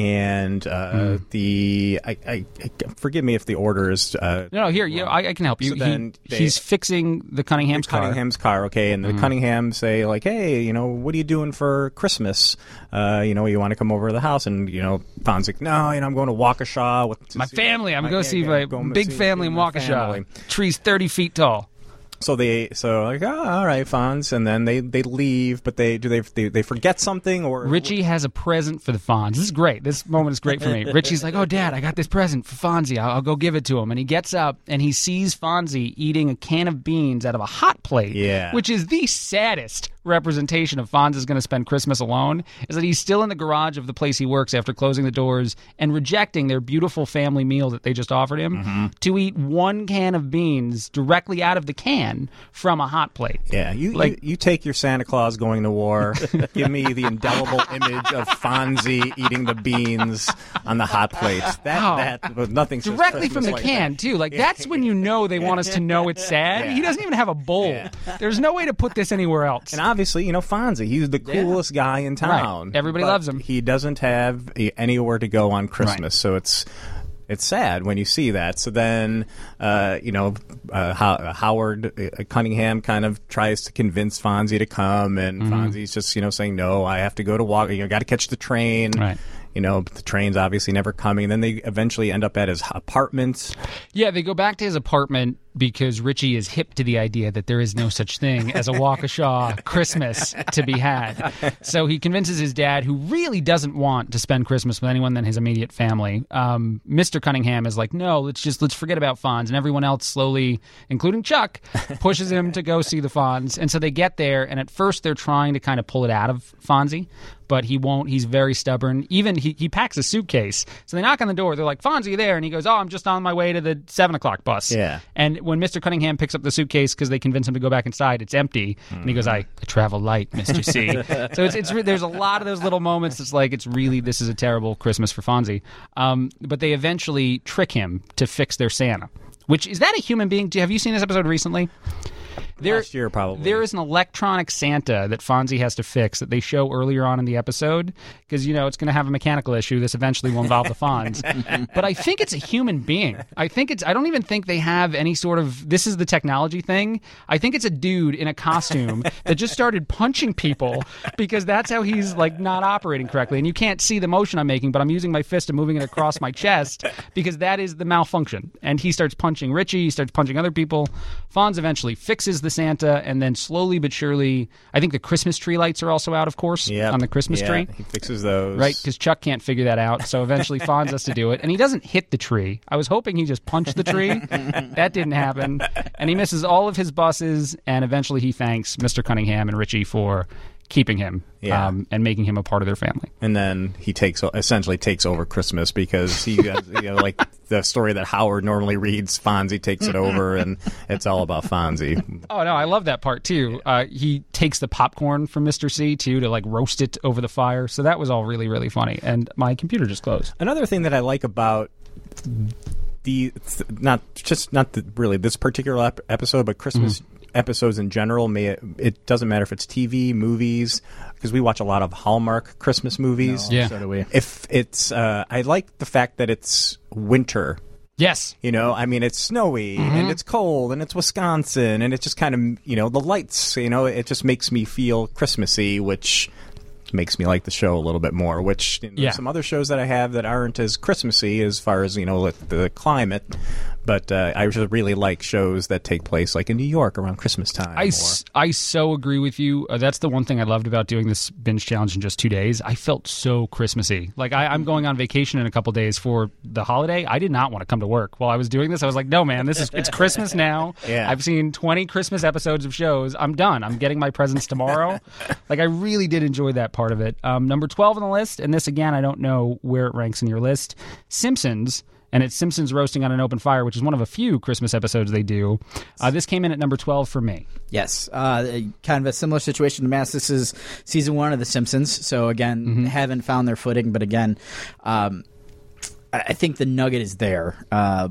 and uh, Mm. the, I, I, I, forgive me if the order is. Uh, No, no, here, you, I, I can help you. So He- then they- he's fixing the Cunningham's car. Cunningham's car, okay, and the Mm. Cunningham say like, hey, you know, what are you doing for Christmas? Uh, you know, you want to come over to the house, and you know, Fonz like, no, you know, I'm going to Waukesha with My family. I'm my- going to see yeah, my go big see- family see in my Waukesha. family. Trees thirty feet tall. So they, so like, oh, all right, Fonz, and then they, they leave, but they do they, they they forget something or Richie has a present for the Fonz. This is great. This moment is great for me. Richie's like, oh, Dad, I got this present for Fonzie. I'll, I'll go give it to him. And he gets up and he sees Fonzie eating a can of beans out of a hot plate, Yeah. which is the saddest representation of Fonz is going to spend Christmas alone, is that he's still in the garage of the place he works after closing the doors and rejecting their beautiful family meal that they just offered him Mm-hmm. to eat one can of beans directly out of the can from a hot plate. Yeah, you, Like- you you take your Santa Claus going to war. Give me the indelible image of Fonzie eating the beans on the hot plate. That Oh. that was nothing says Directly from Christmas the like can, that. too. Like, that's when you know they want us to know it's sad. Yeah. He doesn't even have a bowl. Yeah. There's no way to put this anywhere else. And obviously, you know, Fonzie, he's the coolest guy in town. Everybody But loves him. He doesn't have eh, anywhere to go on Christmas, so it's it's sad when you see that. So then, uh, you know, uh, Ho- Howard uh, Cunningham kind of tries to convince Fonzie to come, and Mm-hmm. Fonzie's just, you know, saying, no, I have to go to walk. You know, got to catch the train. Right. You know, but the train's obviously never coming. And then they eventually end up at his apartment. Yeah, they go back to his apartment because Richie is hip to the idea that there is no such thing as a Waukesha Christmas to be had. So he convinces his dad, who really doesn't want to spend Christmas with anyone than his immediate family. Um, Mister Cunningham is like, no, let's just let's forget about Fonz. And everyone else slowly, including Chuck, pushes him to go see the Fonz. And so they get there, and at first they're trying to kind of pull it out of Fonzie, but he won't. He's very stubborn. Even he, he packs a suitcase. So they knock on the door. They're like, Fonzie, you there? And he goes, oh, I'm just on my way to the seven o'clock bus. Yeah. And when Mister Cunningham picks up the suitcase because they convince him to go back inside, it's empty. And he goes, I, I travel light, Mister C. So it's, it's re- there's a lot of those little moments. It's like, it's really, this is a terrible Christmas for Fonzie. Um, but they eventually trick him to fix their Santa. Which, is that a human being? Do, have you seen this episode recently? There, Last year, probably. There is an electronic Santa that Fonzie has to fix that they show earlier on in the episode because, you know, it's going to have a mechanical issue. This eventually will involve the Fonz. But I think it's a human being. I think it's, I don't even think they have any sort of, this is the technology thing. I think it's a dude in a costume that just started punching people because that's how he's, like, not operating correctly. And you can't see the motion I'm making, but I'm using my fist and moving it across my chest because that is the malfunction. And he starts punching Richie, he starts punching other people. Fonz eventually fixes the Santa, and then slowly but surely, I think the Christmas tree lights are also out, of course, Yep. on the Christmas Yeah, tree. he fixes those. Right, because Chuck can't figure that out, so eventually Fonz has to do it. And he doesn't hit the tree. I was hoping he just punched the tree. That didn't happen. And he misses all of his buses, and eventually he thanks Mister Cunningham and Richie for keeping him Yeah. um, and making him a part of their family. And then he takes essentially takes over Christmas because he has, you know, like the story that Howard normally reads. Fonzie takes it over, and it's all about Fonzie. Oh no, I love that part too. Uh, he takes the popcorn from Mister C too to like roast it over the fire. So that was all really, really funny. And my computer just closed. Another thing that I like about the not just not the, really this particular ep- episode, but Christmas mm-hmm. episodes in general, may it, it doesn't matter if it's T V, movies, because we watch a lot of Hallmark Christmas movies. No, yeah, so do we. If it's, uh, I like the fact that it's winter. Yes. You know, I mean, it's snowy mm-hmm. and it's cold and it's Wisconsin and it's just kind of, you know, the lights, you know, it just makes me feel Christmassy, which makes me like the show a little bit more, which you know, yeah. some other shows that I have that aren't as Christmassy as far as, you know, the climate. But uh, I just really like shows that take place like in New York around Christmas time. I, s- I so agree with you. Uh, that's the one thing I loved about doing this binge challenge in just two days. I felt so Christmassy. Like I, I'm going on vacation in a couple days for the holiday. I did not want to come to work. While I was doing this, I was like, no, man, this is it's Christmas now. Yeah. I've seen twenty Christmas episodes of shows. I'm done. I'm getting my presents tomorrow. Like I really did enjoy that part of it. Um, number twelve on the list, and this again, I don't know where it ranks in your list, Simpsons. And it's Simpsons Roasting on an Open Fire, which is one of a few Christmas episodes they do. Uh, this came in at number twelve for me. Yes. Uh, kind of a similar situation to Mass. This is season one of The Simpsons. So, again, mm-hmm. haven't found their footing. But, again, um, I think the nugget is there. Uh,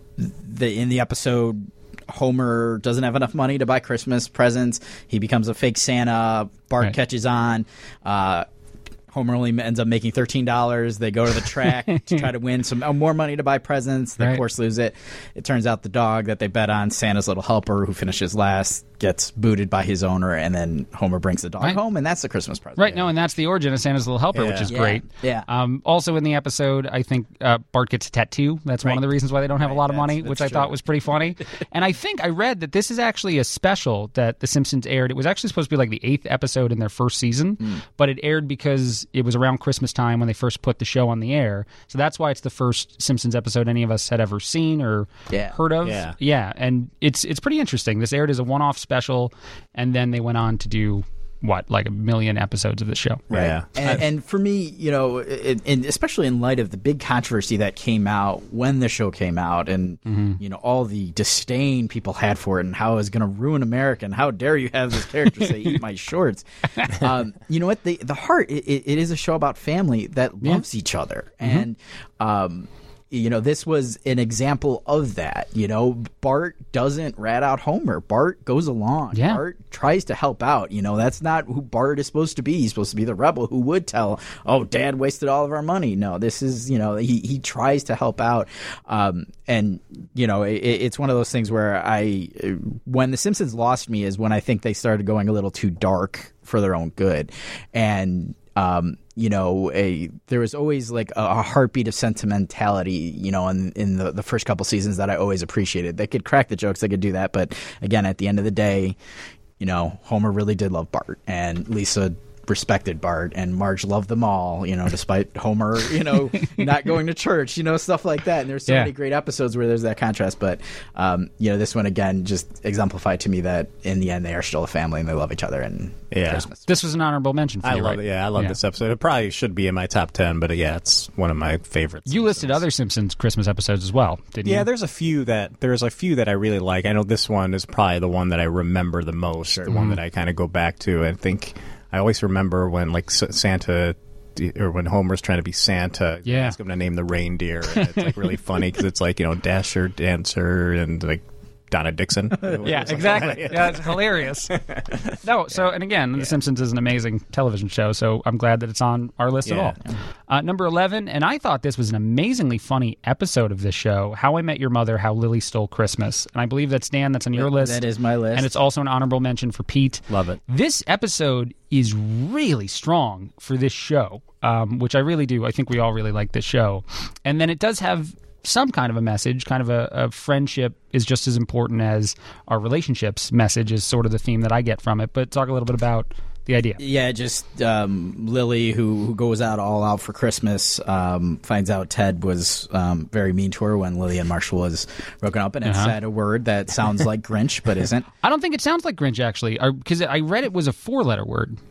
the In the episode, Homer doesn't have enough money to buy Christmas presents. He becomes a fake Santa. Bart right. catches on. Uh Homer only ends up making thirteen dollars. They go to the track to try to win some uh, more money to buy presents. They, right. of course, lose it. It turns out the dog that they bet on, Santa's little helper, who finishes last, gets booted by his owner, and then Homer brings the dog right. home, and that's the Christmas present. Right, no, and that's the origin of Santa's little helper, yeah. which is yeah. great. Yeah. Um, also in the episode, I think uh, Bart gets a tattoo. That's right. one of the reasons why they don't have right. a lot of that's, money, that's which true. I thought was pretty funny. And I think I read that this is actually a special that The Simpsons aired. It was actually supposed to be like the eighth episode in their first season, mm. but it aired because it was around Christmas time when they first put the show on the air. So that's why it's the first Simpsons episode any of us had ever seen or yeah. heard of. Yeah. yeah, and it's it's pretty interesting. This aired as a one-off special, and then they went on to do what, like a million episodes of the show. Right. Yeah. And, and for me, you know, it, and especially in light of the big controversy that came out when the show came out and, mm-hmm. you know, all the disdain people had for it and how it was going to ruin America and how dare you have this character say, eat my shorts. Um, you know what? The, the heart, it, it is a show about family that loves yeah. each other. Mm-hmm. And, um, you know, this was an example of that. You know, Bart doesn't rat out Homer. Bart goes along. Yeah. Bart tries to help out. You know, that's not who Bart is supposed to be. He's supposed to be the rebel who would tell, oh, Dad wasted all of our money. No, this is, you know, he, he tries to help out. Um, and, you know, it, it's one of those things where I, when The Simpsons lost me is when I think they started going a little too dark for their own good. And, um, you know, a there was always like a, a heartbeat of sentimentality, you know, in, in the, the first couple seasons that I always appreciated. They could crack the jokes, they could do that. But again, at the end of the day, you know, Homer really did love Bart and Lisa respected Bart and Marge loved them all, you know, despite Homer, you know, not going to church, you know, stuff like that. And there's so yeah. many great episodes where there's that contrast. But, um, you know, this one, again, just exemplified to me that in the end, they are still a family and they love each other. And yeah. Christmas. This was an honorable mention for I you, love right? it. Yeah, I love yeah. this episode. It probably should be in my top ten, but uh, yeah, it's one of my favorites. You listed other Simpsons Christmas episodes as well, didn't you? Yeah, there's a few that there's a few that I really like. I know this one is probably the one that I remember the most, sure. the mm-hmm. one that I kind of go back to and think. I always remember when, like, Santa, or when Homer's trying to be Santa, yeah, he's going to name the reindeer, and it's like really funny because it's like, you know, Dasher, Dancer, and like Donna Dixon. Yeah, exactly. Yeah, it's hilarious. No, so, and again, yeah. The Simpsons is an amazing television show, so I'm glad that it's on our list yeah. at all. Uh, number eleven, and I thought this was an amazingly funny episode of this show, How I Met Your Mother, How Lily Stole Christmas. And I believe that's, Dan, that's on your list. That is my list. And it's also an honorable mention for Pete. Love it. This episode is really strong for this show, um, which I really do. I think we all really like this show. And then it does have some kind of a message, kind of a, a friendship is just as important as our relationships message is sort of the theme that I get from it. But talk a little bit about the idea. Yeah, just um, Lily, who, who goes out all out for Christmas, um, finds out Ted was um, very mean to her when Lily and Marshall was broken up, and uh-huh. it said a word that sounds like Grinch, but isn't. I don't think it sounds like Grinch, actually, because I read it was a four-letter word.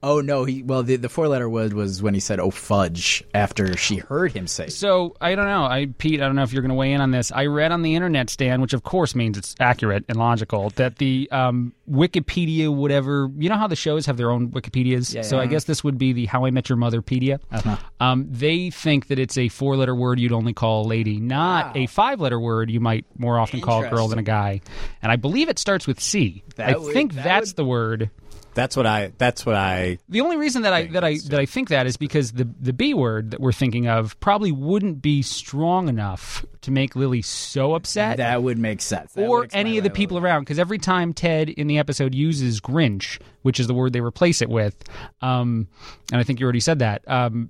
Oh no, he well the, the four letter word was when he said "oh fudge" after she heard him say. So I don't know, I Pete. I don't know if you're going to weigh in on this. I read on the internet, Stan, which of course means it's accurate and logical, that the um, Wikipedia, whatever, you know how the shows have their own Wikipedias. Yeah, so yeah. I guess this would be the How I Met Your Motherpedia. Uh-huh. Um, they think that it's a four letter word you'd only call a lady, not Wow. a five letter word you might more often call a girl than a guy. And I believe it starts with C. That I would- think that that's would- the word. That's what I. That's what I. The only reason that I that I that I think that is because the the B word that we're thinking of probably wouldn't be strong enough to make Lily so upset, That would make sense. That or would explain any of the why I people love around. Because every time Ted in the episode uses Grinch, which is the word they replace it with, um, and I think you already said that, um,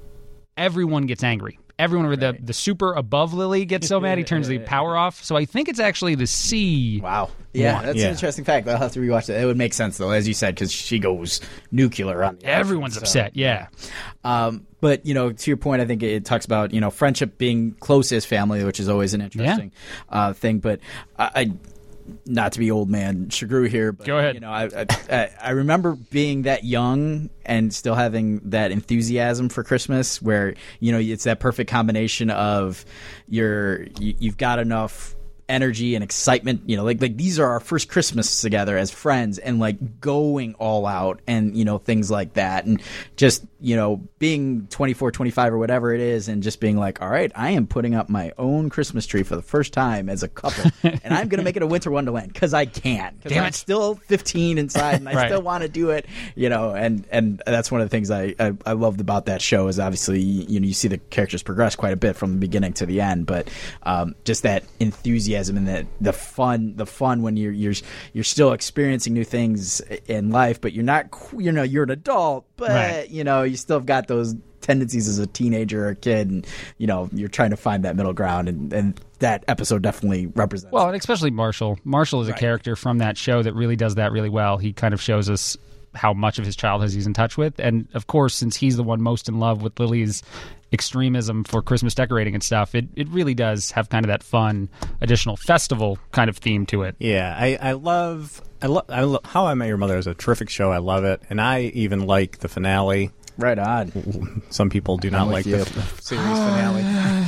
everyone gets angry. Everyone, right. the the super above Lily gets so mad he turns the power off. So I think it's actually the C. it. Wow. Yeah, One. that's Yeah. an interesting fact. I'll have to rewatch that. It would make sense though, as you said, because she goes nuclear on the Everyone's so- upset. Yeah. Um, but you know, to your point, I think it talks about you know friendship being close as family, which is always an interesting uh, thing. But I, I, not to be old man Shagru here, but Go ahead. You know, I, I I remember being that young and still having that enthusiasm for Christmas, where you know it's that perfect combination of you're you, you've got enough energy and excitement, you know, like like these are our first Christmas together as friends, and like going all out and you know things like that, and just you know being twenty-four, twenty-five or whatever it is, and just being like, all right, I am putting up my own Christmas tree for the first time as a couple, and I'm gonna make it a winter wonderland because I can, because Damn I'm it. still fifteen inside and I Right. still want to do it, you know, and and that's one of the things I, I I loved about that show is obviously you know you see the characters progress quite a bit from the beginning to the end, but um, just that enthusiasm and the the fun the fun when you're you're you're still experiencing new things in life, but you're not qu- you know you're an adult, but Right. you know you still have got those tendencies as a teenager or a kid, and you know you're trying to find that middle ground, and, and that episode definitely represents. Well, and especially Marshall. Marshall is a Right. character from that show that really does that really well. He kind of shows us how much of his childhood he's in touch with. And, of course, since he's the one most in love with Lily's extremism for Christmas decorating and stuff, it, it really does have kind of that fun additional festival kind of theme to it. Yeah, I, I love. I love. I lo- How I Met Your Mother is a terrific show. I love it, and I even like the finale. right on. Some people do not with like you. the f- series finale,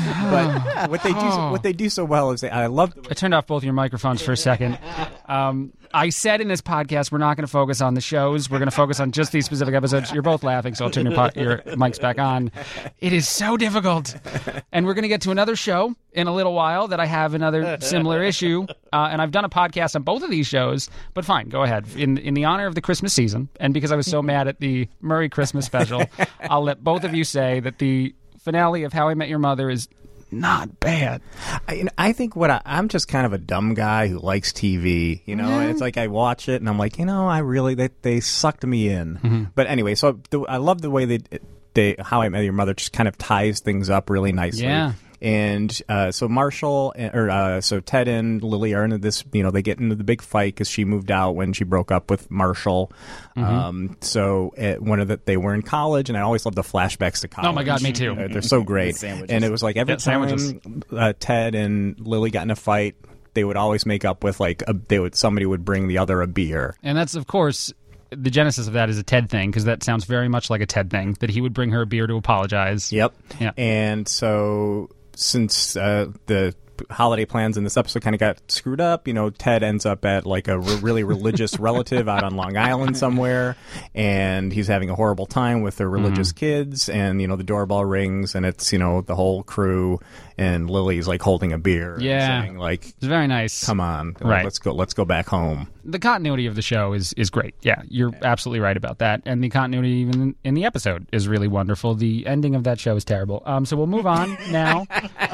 but what they do what they do so well is they, I love. I turned off both your microphones for a second. Um, I said in this podcast we're not going to focus on the shows. We're going to focus on just these specific episodes. You're both laughing, so I'll turn your, po- your mics back on. It is so difficult. And we're going to get to another show in a little while that I have another similar issue. Uh, and I've done a podcast on both of these shows. But fine, go ahead. In in the honor of the Christmas season, and because I was so mad at the Murray Christmas special, I'll let both of you say that the finale of How I Met Your Mother is not bad. I, you know, I think what I, I'm just kind of a dumb guy who likes T V, you know. And it's like I watch it and I'm like, you know, I really they they sucked me in. Mm-hmm. But anyway, so the, I love the way they they How I Met Your Mother just kind of ties things up really nicely. Yeah. And uh, so Marshall, or uh, so Ted and Lily are into this. You know, they get into the big fight because she moved out when she broke up with Marshall. Mm-hmm. Um, so at one of the, they were in college, and I always love the flashbacks to college. Oh my God, me too. Uh, they're so great. sandwiches. And it was like every Yeah, sandwiches. time uh, Ted and Lily got in a fight, they would always make up with like a, they would somebody would bring the other a beer. And that's, of course, the genesis of that is a Ted thing, because that sounds very much like a Ted thing, that he would bring her a beer to apologize. Yep. Yeah. And so since uh, the holiday plans in this episode kind of got screwed up, you know, Ted ends up at like a re- really religious relative out on Long Island somewhere, and he's having a horrible time with their religious Mm-hmm. kids, and you know the doorbell rings and it's, you know, the whole crew, and Lily's like holding a beer Yeah. and saying like, It's very nice. come on, Right. let's go let's go back home. The continuity of the show is, is great. Yeah, you're absolutely right about that. And the continuity even in, in the episode is really wonderful. The ending of that show is terrible. Um, so we'll move on now.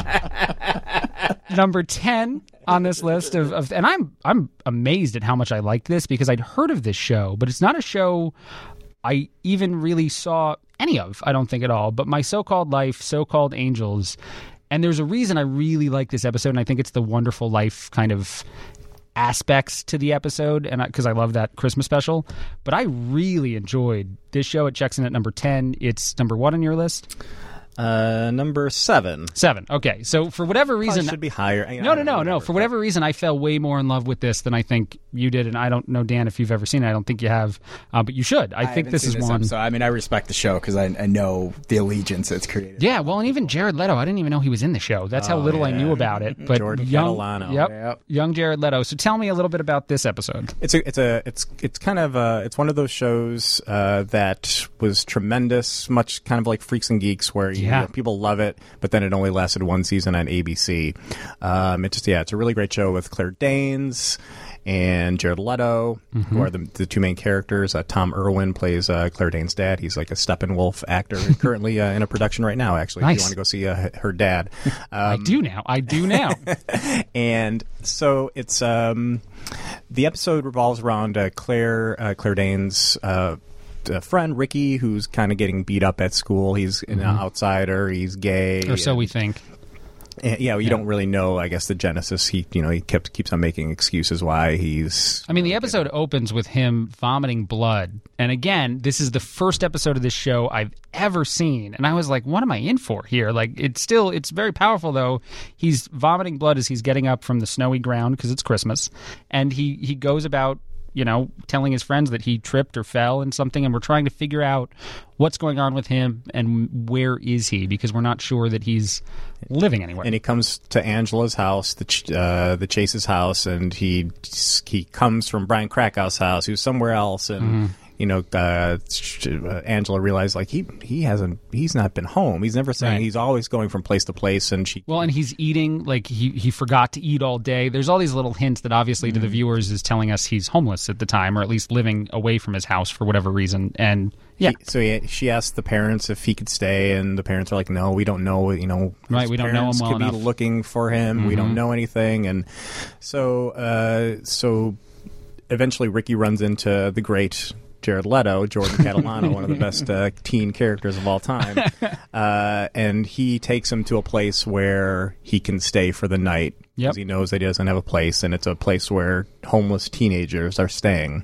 Number ten on this list of, of and I'm I'm amazed at how much I liked this, because I'd heard of this show, but it's not a show I even really saw any of, I don't think at all. But My So-Called Life, So-Called Angels. And there's a reason I really like this episode, and I think it's the Wonderful Life kind of aspects to the episode, and because I, I love that Christmas special. But I really enjoyed this show. It checks in at number ten. It's number one on your list. Uh, number seven. Seven. Okay. So for whatever Probably reason, should be higher. I- I no, no, don't no, know, no. whatever. For whatever reason, I fell way more in love with this than I think you did, and I don't know, Dan, if you've ever seen it. I don't think you have, uh, but you should. I, I think haven't this seen is one. So I mean, I respect the show because I, I know the allegiance it's created. Yeah, well, and even Jared Leto, I didn't even know he was in the show. That's how Oh, little I yeah. knew about it. But Jordan young, Catalano. Yep, Yep. young Jared Leto. So tell me a little bit about this episode. It's a, it's a, it's, it's kind of, uh, it's one of those shows uh, that was tremendous, much kind of like Freaks and Geeks, where you Yeah. know, people love it, but then it only lasted one season on A B C. Um, it just, yeah, it's a really great show with Claire Danes and Jared Leto, Mm-hmm. who are the, the two main characters. Uh, Tom Irwin plays uh, Claire Danes' dad. He's like a Steppenwolf actor, currently uh, in a production right now. Actually, Nice. if you want to go see uh, her dad. I Um, do now. I do now. and so it's um, the episode revolves around uh, Claire uh, Claire Danes' uh, uh, friend Ricky, who's kind of getting beat up at school. He's an outsider. He's gay, or so and- we think. and, yeah, you don't really know, I guess, the genesis. He, you know, he kept keeps on making excuses why he's. I mean, the episode opens with him vomiting blood. And again, this is the first episode of this show I've ever seen. And I was like, what am I in for here? Like, it's still, it's very powerful, though. He's vomiting blood as he's getting up from the snowy ground because it's Christmas. And he, he goes about, you know, telling his friends that he tripped or fell in something. And we're trying to figure out what's going on with him and where is he, because we're not sure that he's living anywhere. And he comes to Angela's house, the Ch- uh, the Chase's house, and he he comes from Brian Krakow's house, who's somewhere else, and Mm-hmm. you know, uh, sh- uh, Angela realized like he he hasn't he's not been home. He's never saying Right. he's always going from place to place, and she Well, and he's eating, like, he, he forgot to eat all day. There's all these little hints that obviously to the viewers is telling us he's homeless at the time, or at least living away from his house for whatever reason. And, yeah. He, so he, she asked the parents if he could stay, and the parents are like, "No, we don't know. You know, Right, his we don't know him parents well could enough." be looking for him. We don't know anything." And so, uh, so eventually, Ricky runs into the great Jared Leto, Jordan Catalano, one of the best uh, teen characters of all time, uh, and he takes him to a place where he can stay for the night because Yep. he knows that he doesn't have a place, and it's a place where homeless teenagers are staying,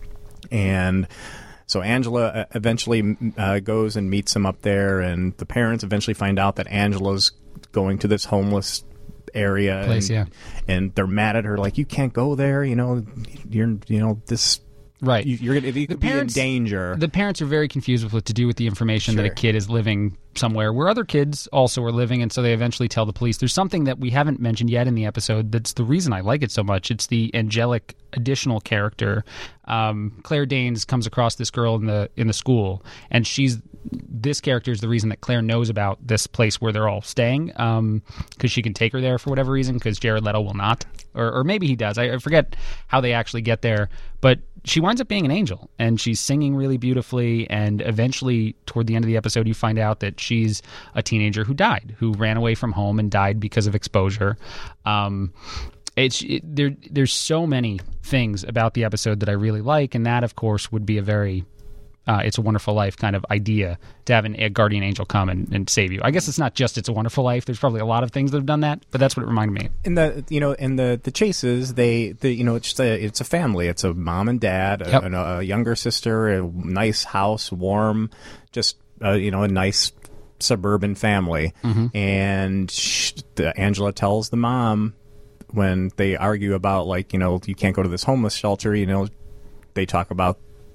and. So Angela uh, eventually uh, goes and meets him up there, and the parents eventually find out that Angela's going to this homeless area Place, and, yeah. and they're mad at her, like, you can't go there. You know, you're you know this. Right. You, you're gonna you could parents- be in danger. The parents are very confused with what to do with the information that a Sure. kid is living somewhere where other kids also are living, and so they eventually tell the police. There's something that we haven't mentioned yet in the episode that's the reason I like it so much. It's the angelic additional character. Um, Claire Danes comes across this girl in the in the school, and she's this character is the reason that Claire knows about this place where they're all staying, because she can take her there for whatever reason, because Jared Leto will not. Or, or maybe he does. I, I forget how they actually get there. But she winds up being an angel, and she's singing really beautifully. And eventually, toward the end of the episode, you find out that she's a teenager who died, who ran away from home and died because of exposure. Um, it's it, there. There's so many things about the episode that I really like, and that, of course, would be a very Uh, It's a Wonderful Life kind of idea to have an, a guardian angel come and, and save you. I guess it's not just It's a Wonderful Life. There's probably a lot of things that have done that, but that's what it reminded me of. in the you know in the the Chases, they the you know it's just a it's a family. It's a mom and dad, a, Yep. and a, a younger sister, a nice house, warm, just uh, you know a nice suburban family. Mm-hmm. And sh- the, Angela tells the mom when they argue about, like, you know you can't go to this homeless shelter. You know they talk about.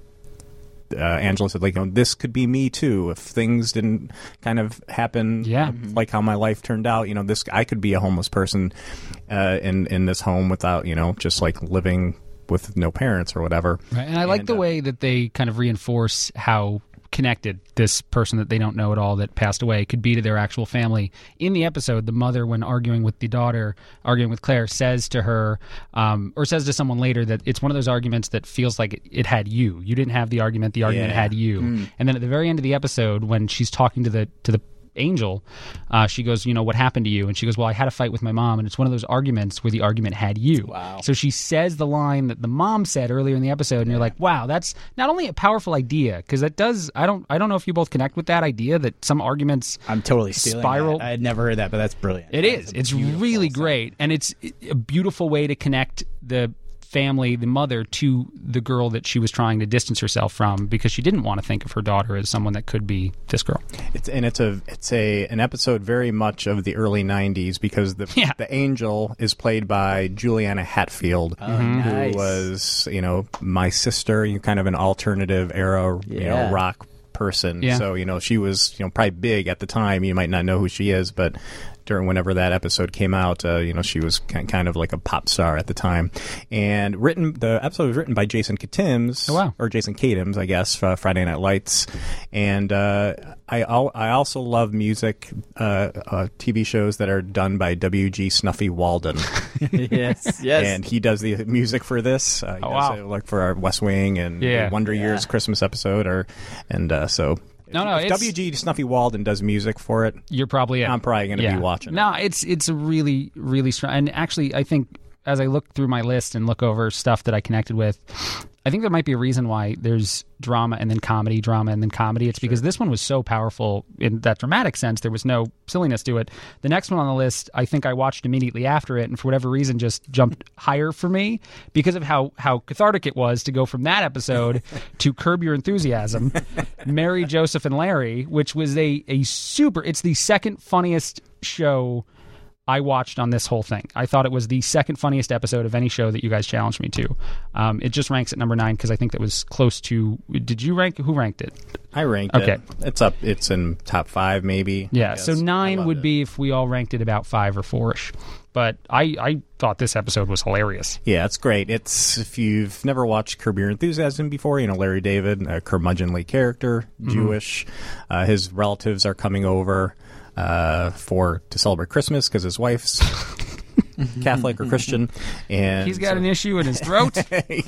Uh, Angela said, like, you know, this could be me too if things didn't kind of happen, Yeah. like how my life turned out. You know, this I could be a homeless person uh, in in this home without, you know, just like living with no parents or whatever. Right. And I like And, the uh, way that they kind of reinforce how connected this person that they don't know at all that passed away could be to their actual family. In the episode, the mother, when arguing with the daughter, arguing with Claire, says to her, um, or says to someone later, that it's one of those arguments that feels like it, it had you. You didn't have the argument, the argument Yeah. had you. And then at the very end of the episode, when she's talking to the to the angel, uh, she goes, you know, what happened to you? And she goes, well, I had a fight with my mom, and it's one of those arguments where the argument had you. Wow. So she says the line that the mom said earlier in the episode, and you're like, wow, that's not only a powerful idea, because that does, I don't I don't know if you both connect with that idea that some arguments, I'm totally stealing Spiral- that. I had never heard that, but that's brilliant. it That's is. a It's beautiful really thing. great, and it's a beautiful way to connect the family, the mother, to the girl that she was trying to distance herself from because she didn't want to think of her daughter as someone that could be this girl. It's and it's a it's a an episode very much of the early nineties because the Yeah. the angel is played by Juliana Hatfield, Oh, nice. who was you know my sister, you kind of an alternative era you Yeah. know rock person. Yeah. So you know she was you know probably big at the time. You might not know who she is, but during whenever that episode came out, uh, you know she was ki- kind of like a pop star at the time. And written, the episode was written by Jason Katims, Oh, wow. or Jason Katims, I guess, uh, Friday Night Lights. And uh, I al- I also love music, uh, uh, T V shows that are done by W G Snuffy Walden, yes, yes. and he does the music for this. Uh, he Oh, does wow. it, like for our West Wing and Yeah. Wonder Years Yeah. Christmas episode, or and uh, so. No, no, if it's- W G Snuffy Walden does music for it. You're probably it. I'm probably gonna be Yeah. watching it. No, it's it's a really really strong. And actually, I think as I look through my list and look over stuff that I connected with, I think there might be a reason why there's drama and then comedy, drama and then comedy. It's because this one was so powerful in that dramatic sense. There was no silliness to it. The next one on the list, I think I watched immediately after it, and for whatever reason, just jumped higher for me because of how how cathartic it was to go from that episode to Curb Your Enthusiasm, Mary, Joseph, and Larry, which was a a super. It's the second funniest show I watched on this whole thing. I thought it was the second funniest episode of any show that you guys challenged me to. Um, it just ranks at number nine because I think that was close to. Did you rank? Who ranked it? I ranked Okay. it. It's up. It's in top five, maybe. Yeah, I so guess. I nine loved would it. be if we all ranked it about five or four-ish. But I, I thought this episode was hilarious. Yeah, it's great. It's if you've never watched Curb Your Enthusiasm before, you know Larry David, a curmudgeonly character, Mm-hmm. Jewish. Uh, his relatives are coming over uh, for to celebrate Christmas because his wife's Catholic or Christian, and He's got so- an issue in his throat,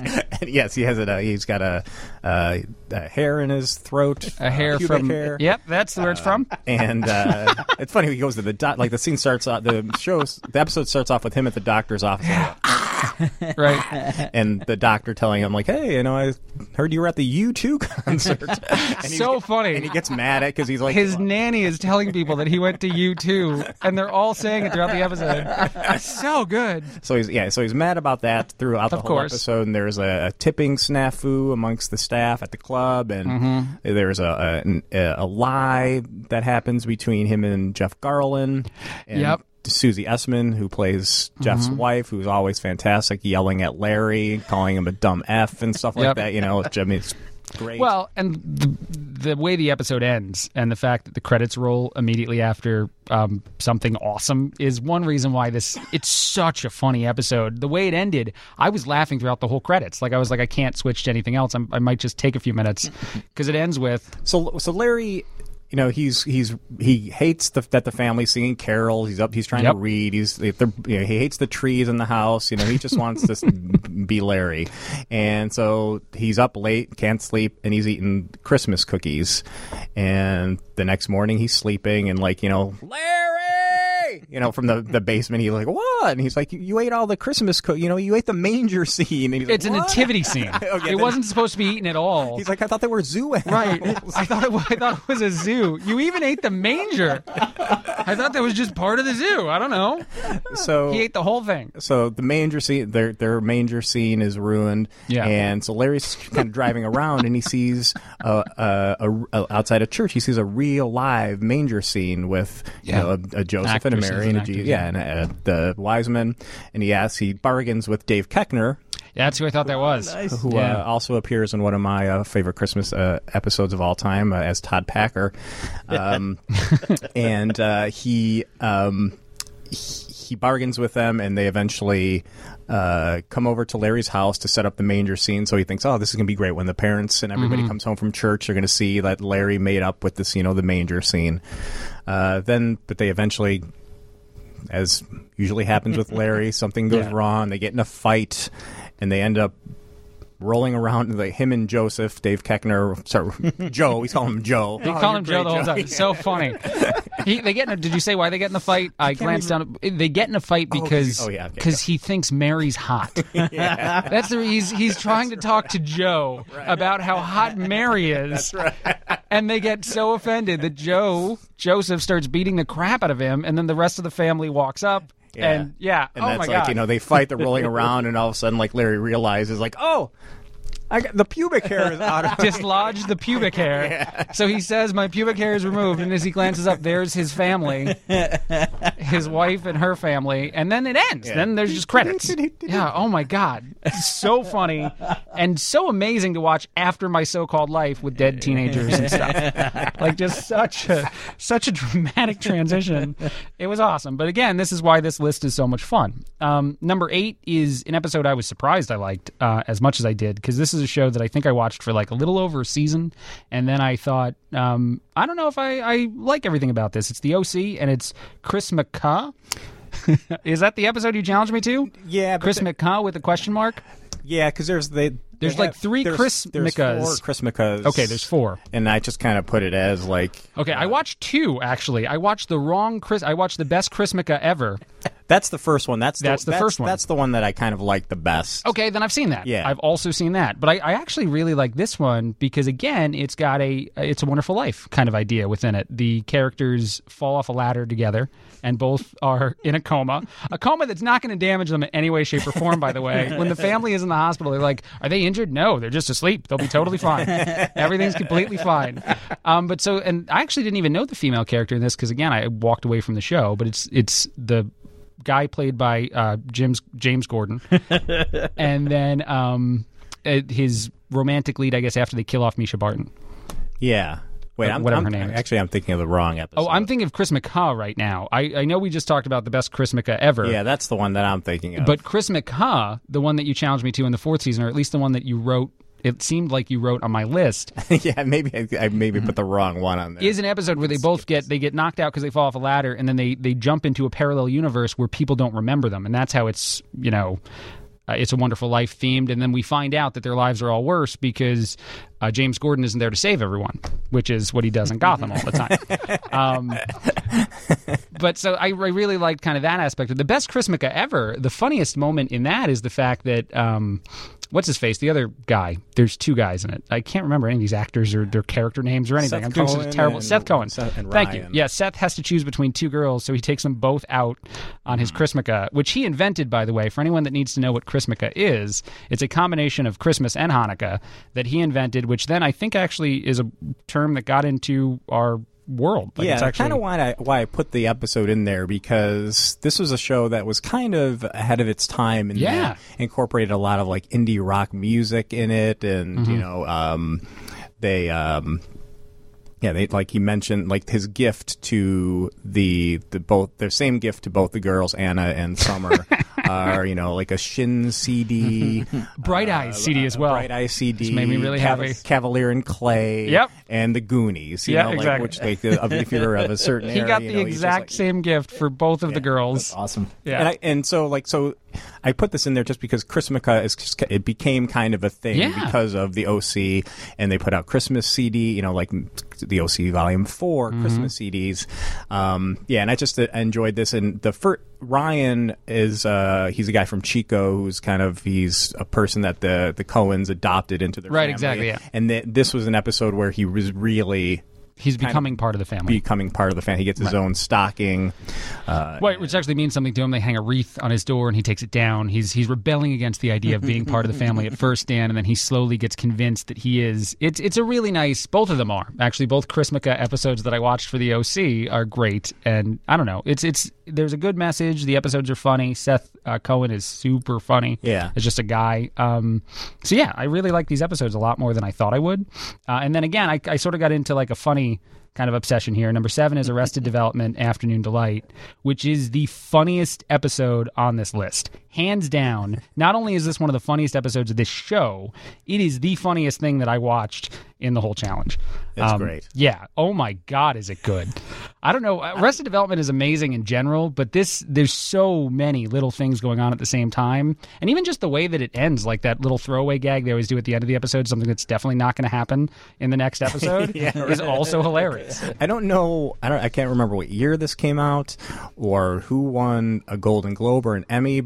yes, he has it. Uh, he's got a, uh, a hair in his throat, a hair uh, pubic from. hair. Yep, that's where it's from. And uh, it's funny. He goes to the doc- like the scene starts off. The shows the episode starts off with him at the doctor's office, Right. and the doctor telling him like, "Hey, you know, I heard you were at the U two concert." And he's- So funny. and he gets mad at because he's like, His nanny is telling people that he went to U two, and they're all saying it throughout the episode. So good. So he's yeah, so he's mad about that throughout the Of whole course. episode. And there's a, a tipping snafu amongst the staff at the club, and Mm-hmm. there's a, a a lie that happens between him and Jeff Garland. And Yep. Susie Essman, who plays Jeff's Mm-hmm. wife, who's always fantastic, yelling at Larry, calling him a dumb F and stuff like Yep. that. You know, which, I mean, it's great. Well, and the, the way the episode ends and the fact that the credits roll immediately after um, something awesome is one reason why this it's such a funny episode. The way it ended, I was laughing throughout the whole credits. Like I was like, I can't switch to anything else. I'm, I might just take a few minutes because it ends with So, so Larry, you know, he's he's he hates the, that the family's singing carols. He's up. He's trying Yep. to read. He's they're, you know, he hates the trees in the house. You know, he just wants to s- be Larry, and so he's up late, can't sleep, and he's eating Christmas cookies. And the next morning, he's sleeping, and like you know, Larry, you know, from the, the basement, he's like, what? And he's like, you, you ate all the Christmas cookies. You know, you ate the manger scene. And he's it's like, a "What?" nativity scene. Okay, it then- wasn't supposed to be eaten at all. He's like, I thought they were zoo animals. Right. I thought it was, I thought it was a zoo. You even ate the manger. I thought that was just part of the zoo. I don't know. So He ate the whole thing. So the manger scene, their their manger scene is ruined. Yeah. And so Larry's kind of driving around, and he sees uh, uh, a, a, outside a church. He sees a real live manger scene with Yeah. you know, a, a Joseph and a Actresses Mary and a and Jesus, actors, yeah, and uh the Wiseman. And he asks, he bargains with Dave Koechner, Yeah, that's who I thought that was. who Yeah. uh, also appears in one of my uh, favorite Christmas uh, episodes of all time uh, as Todd Packer. Um, and uh, he, um, he he bargains with them, and they eventually uh, come over to Larry's house to set up the manger scene. So he thinks, oh, this is going to be great when the parents and everybody Mm-hmm. comes home from church. They're going to see that Larry made up with this, you know, the manger scene. Uh, then, but they eventually, as usually happens with Larry, something goes Yeah. wrong. They get in a fight, and they end up rolling around. Like him and Joseph, Dave Koechner, sorry, Joe. He's calling him Joe. They Oh, call you're him Joe great, the whole time. It's so funny. He, they get in a, did you say why they get in the fight? I glanced down. They get in a fight because oh, yeah, okay, because he thinks Mary's hot. That's the he's he's trying to talk to Joe about how hot Mary is. That's right. And they get so offended that Joe Joseph starts beating the crap out of him, and then the rest of the family walks up. Yeah. And yeah, And oh that's my like, god, you know, they fight, they're rolling around, and all of a sudden, like, Larry realizes, like, oh, I got the pubic hair is out of dislodge the pubic hair. Yeah. So he says, my pubic hair is removed, and as he glances up, there's his family, his wife and her family, and then it ends. Yeah. Then there's just credits. Yeah, oh my god. It's so funny and so amazing to watch after my so-called life with dead teenagers and stuff. Like, just such a such a dramatic transition. It was awesome. But again, this is why this list is so much fun. Um, number eight is an episode I was surprised I liked uh, as much as I did, because this is a show that I think I watched for like a little over a season, and then I thought, um, I don't know if I, I like everything about this. It's the O C, and it's Chris McCaw. Is that the episode you challenged me to? Yeah, but Chris the- McCaw with a question mark? Yeah, because there's they. There's they like have- three there's, Chris there's Micas. Four Chris Micas. Okay, there's four. And I just kind of put it as like. Okay, I watched two, actually. I watched the wrong Chris... I watched the best Chris Mica ever. That's the first one. That's the, That's the first one. That's the one that I kind of like the best. Okay, then I've seen that. Yeah. I've also seen that. But I, I actually really like this one because, again, it's got a It's a Wonderful Life kind of idea within it. The characters fall off a ladder together, and both are in a coma. A coma that's not going to damage them in any way, shape, or form, by the way. When the family is in the hospital, they're like, are they injured? No, they're just asleep. They'll be totally fine. Everything's completely fine. Um, but so, and I actually didn't even know the female character in this because, again, I walked away from the show, but it's it's the guy played by uh, Jim's, James Gordon, and then um, uh, his romantic lead, I guess, after they kill off Misha Barton. Yeah. Wait, Uh, I'm, whatever I'm, her name is. Actually, I'm thinking of the wrong episode. Oh, I'm thinking of Chris McCaw right now. I, I know we just talked about the best Chris McCaw ever. Yeah, that's the one that I'm thinking of. But Chris McCaw, the one that you challenged me to in the fourth season, or at least the one that you wrote, it seemed like you wrote on my list, yeah, maybe I, I maybe put the wrong one on there. is an episode where they both get they get knocked out because they fall off a ladder, and then they, they jump into a parallel universe where people don't remember them, and that's how it's, you know, uh, It's a Wonderful Life themed, and then we find out that their lives are all worse because uh, James Gordon isn't there to save everyone, which is what he does in Gotham all the time. Um, but so I, I really liked kind of that aspect of the best Chris Mica ever. The funniest moment in that is the fact that um, what's his face, the other guy. There's two guys in it. I can't remember any of these actors or their character names or anything. Seth I'm doing such a Cohen terrible. and- Seth Cohen. Seth and Thank Ryan. you. Yeah, Seth has to choose between two girls, so he takes them both out on his Chrismica, which he invented, by the way. For anyone that needs to know what Chrismica is, it's a combination of Christmas and Hanukkah that he invented, which then I think actually is a term that got into our world. Like, yeah, it's actually kind of why I why I put the episode in there, because this was a show that was kind of ahead of its time and Yeah. incorporated a lot of like indie rock music in it, and Mm-hmm. you know, um, they. Um, Yeah, they like he mentioned like his gift to the the both their same gift to both the girls, Anna and Summer, are you know like a Shin C D, Bright Eyes C D as well. Bright Eyes C D, Just made me really Cav- happy. Cavalier and Clay, Yep. and the Goonies, you Yeah, know, like, exactly. which like the, if you're of a certain He era, got you the know, he's just exact like- same gift for both of the girls. Awesome. Yeah. And, I, and so, like, so I put this in there just because Chrismica is just, it became kind of a thing Yeah. because of the O C, and they put out Christmas C D, you know, like the O C Volume Four Mm-hmm. Christmas C Ds. Um, yeah, and I just uh, enjoyed this. And the first, Ryan is uh, he's a guy from Chico who's kind of he's a person that the the Coens adopted into their Right, family. exactly, yeah. And th- this was an episode where he was really He's becoming part of the family. becoming part of the family. He gets his own stocking. Uh, Right, which actually means something to him. They hang a wreath on his door, and he takes it down. He's he's rebelling against the idea of being part of the family at first, Dan, and then he slowly gets convinced that he is. It's it's a really nice. Both of them are actually both Chrismica episodes that I watched for the O C are great, and I don't know. It's it's there's a good message. The episodes are funny. Seth uh, Cohen is super funny. Yeah. It's just a guy. Um, so yeah, I really like these episodes a lot more than I thought I would. Uh, and then again, I, I sort of got into like a funny kind of obsession here. Number seven is Arrested Development Afternoon Delight, which is the funniest episode on this list. Hands down, not only is this one of the funniest episodes of this show, it is the funniest thing that I watched in the whole challenge. It's Um, great. Yeah. Oh my God, is it good? I don't know. Arrested Development is amazing in general, but this, there's so many little things going on at the same time. And even just the way that it ends, like that little throwaway gag they always do at the end of the episode, something that's definitely not going to happen in the next episode, is also hilarious. I don't know. I don't. I can't remember what year this came out or who won a Golden Globe or an Emmy. But if Mm-hmm.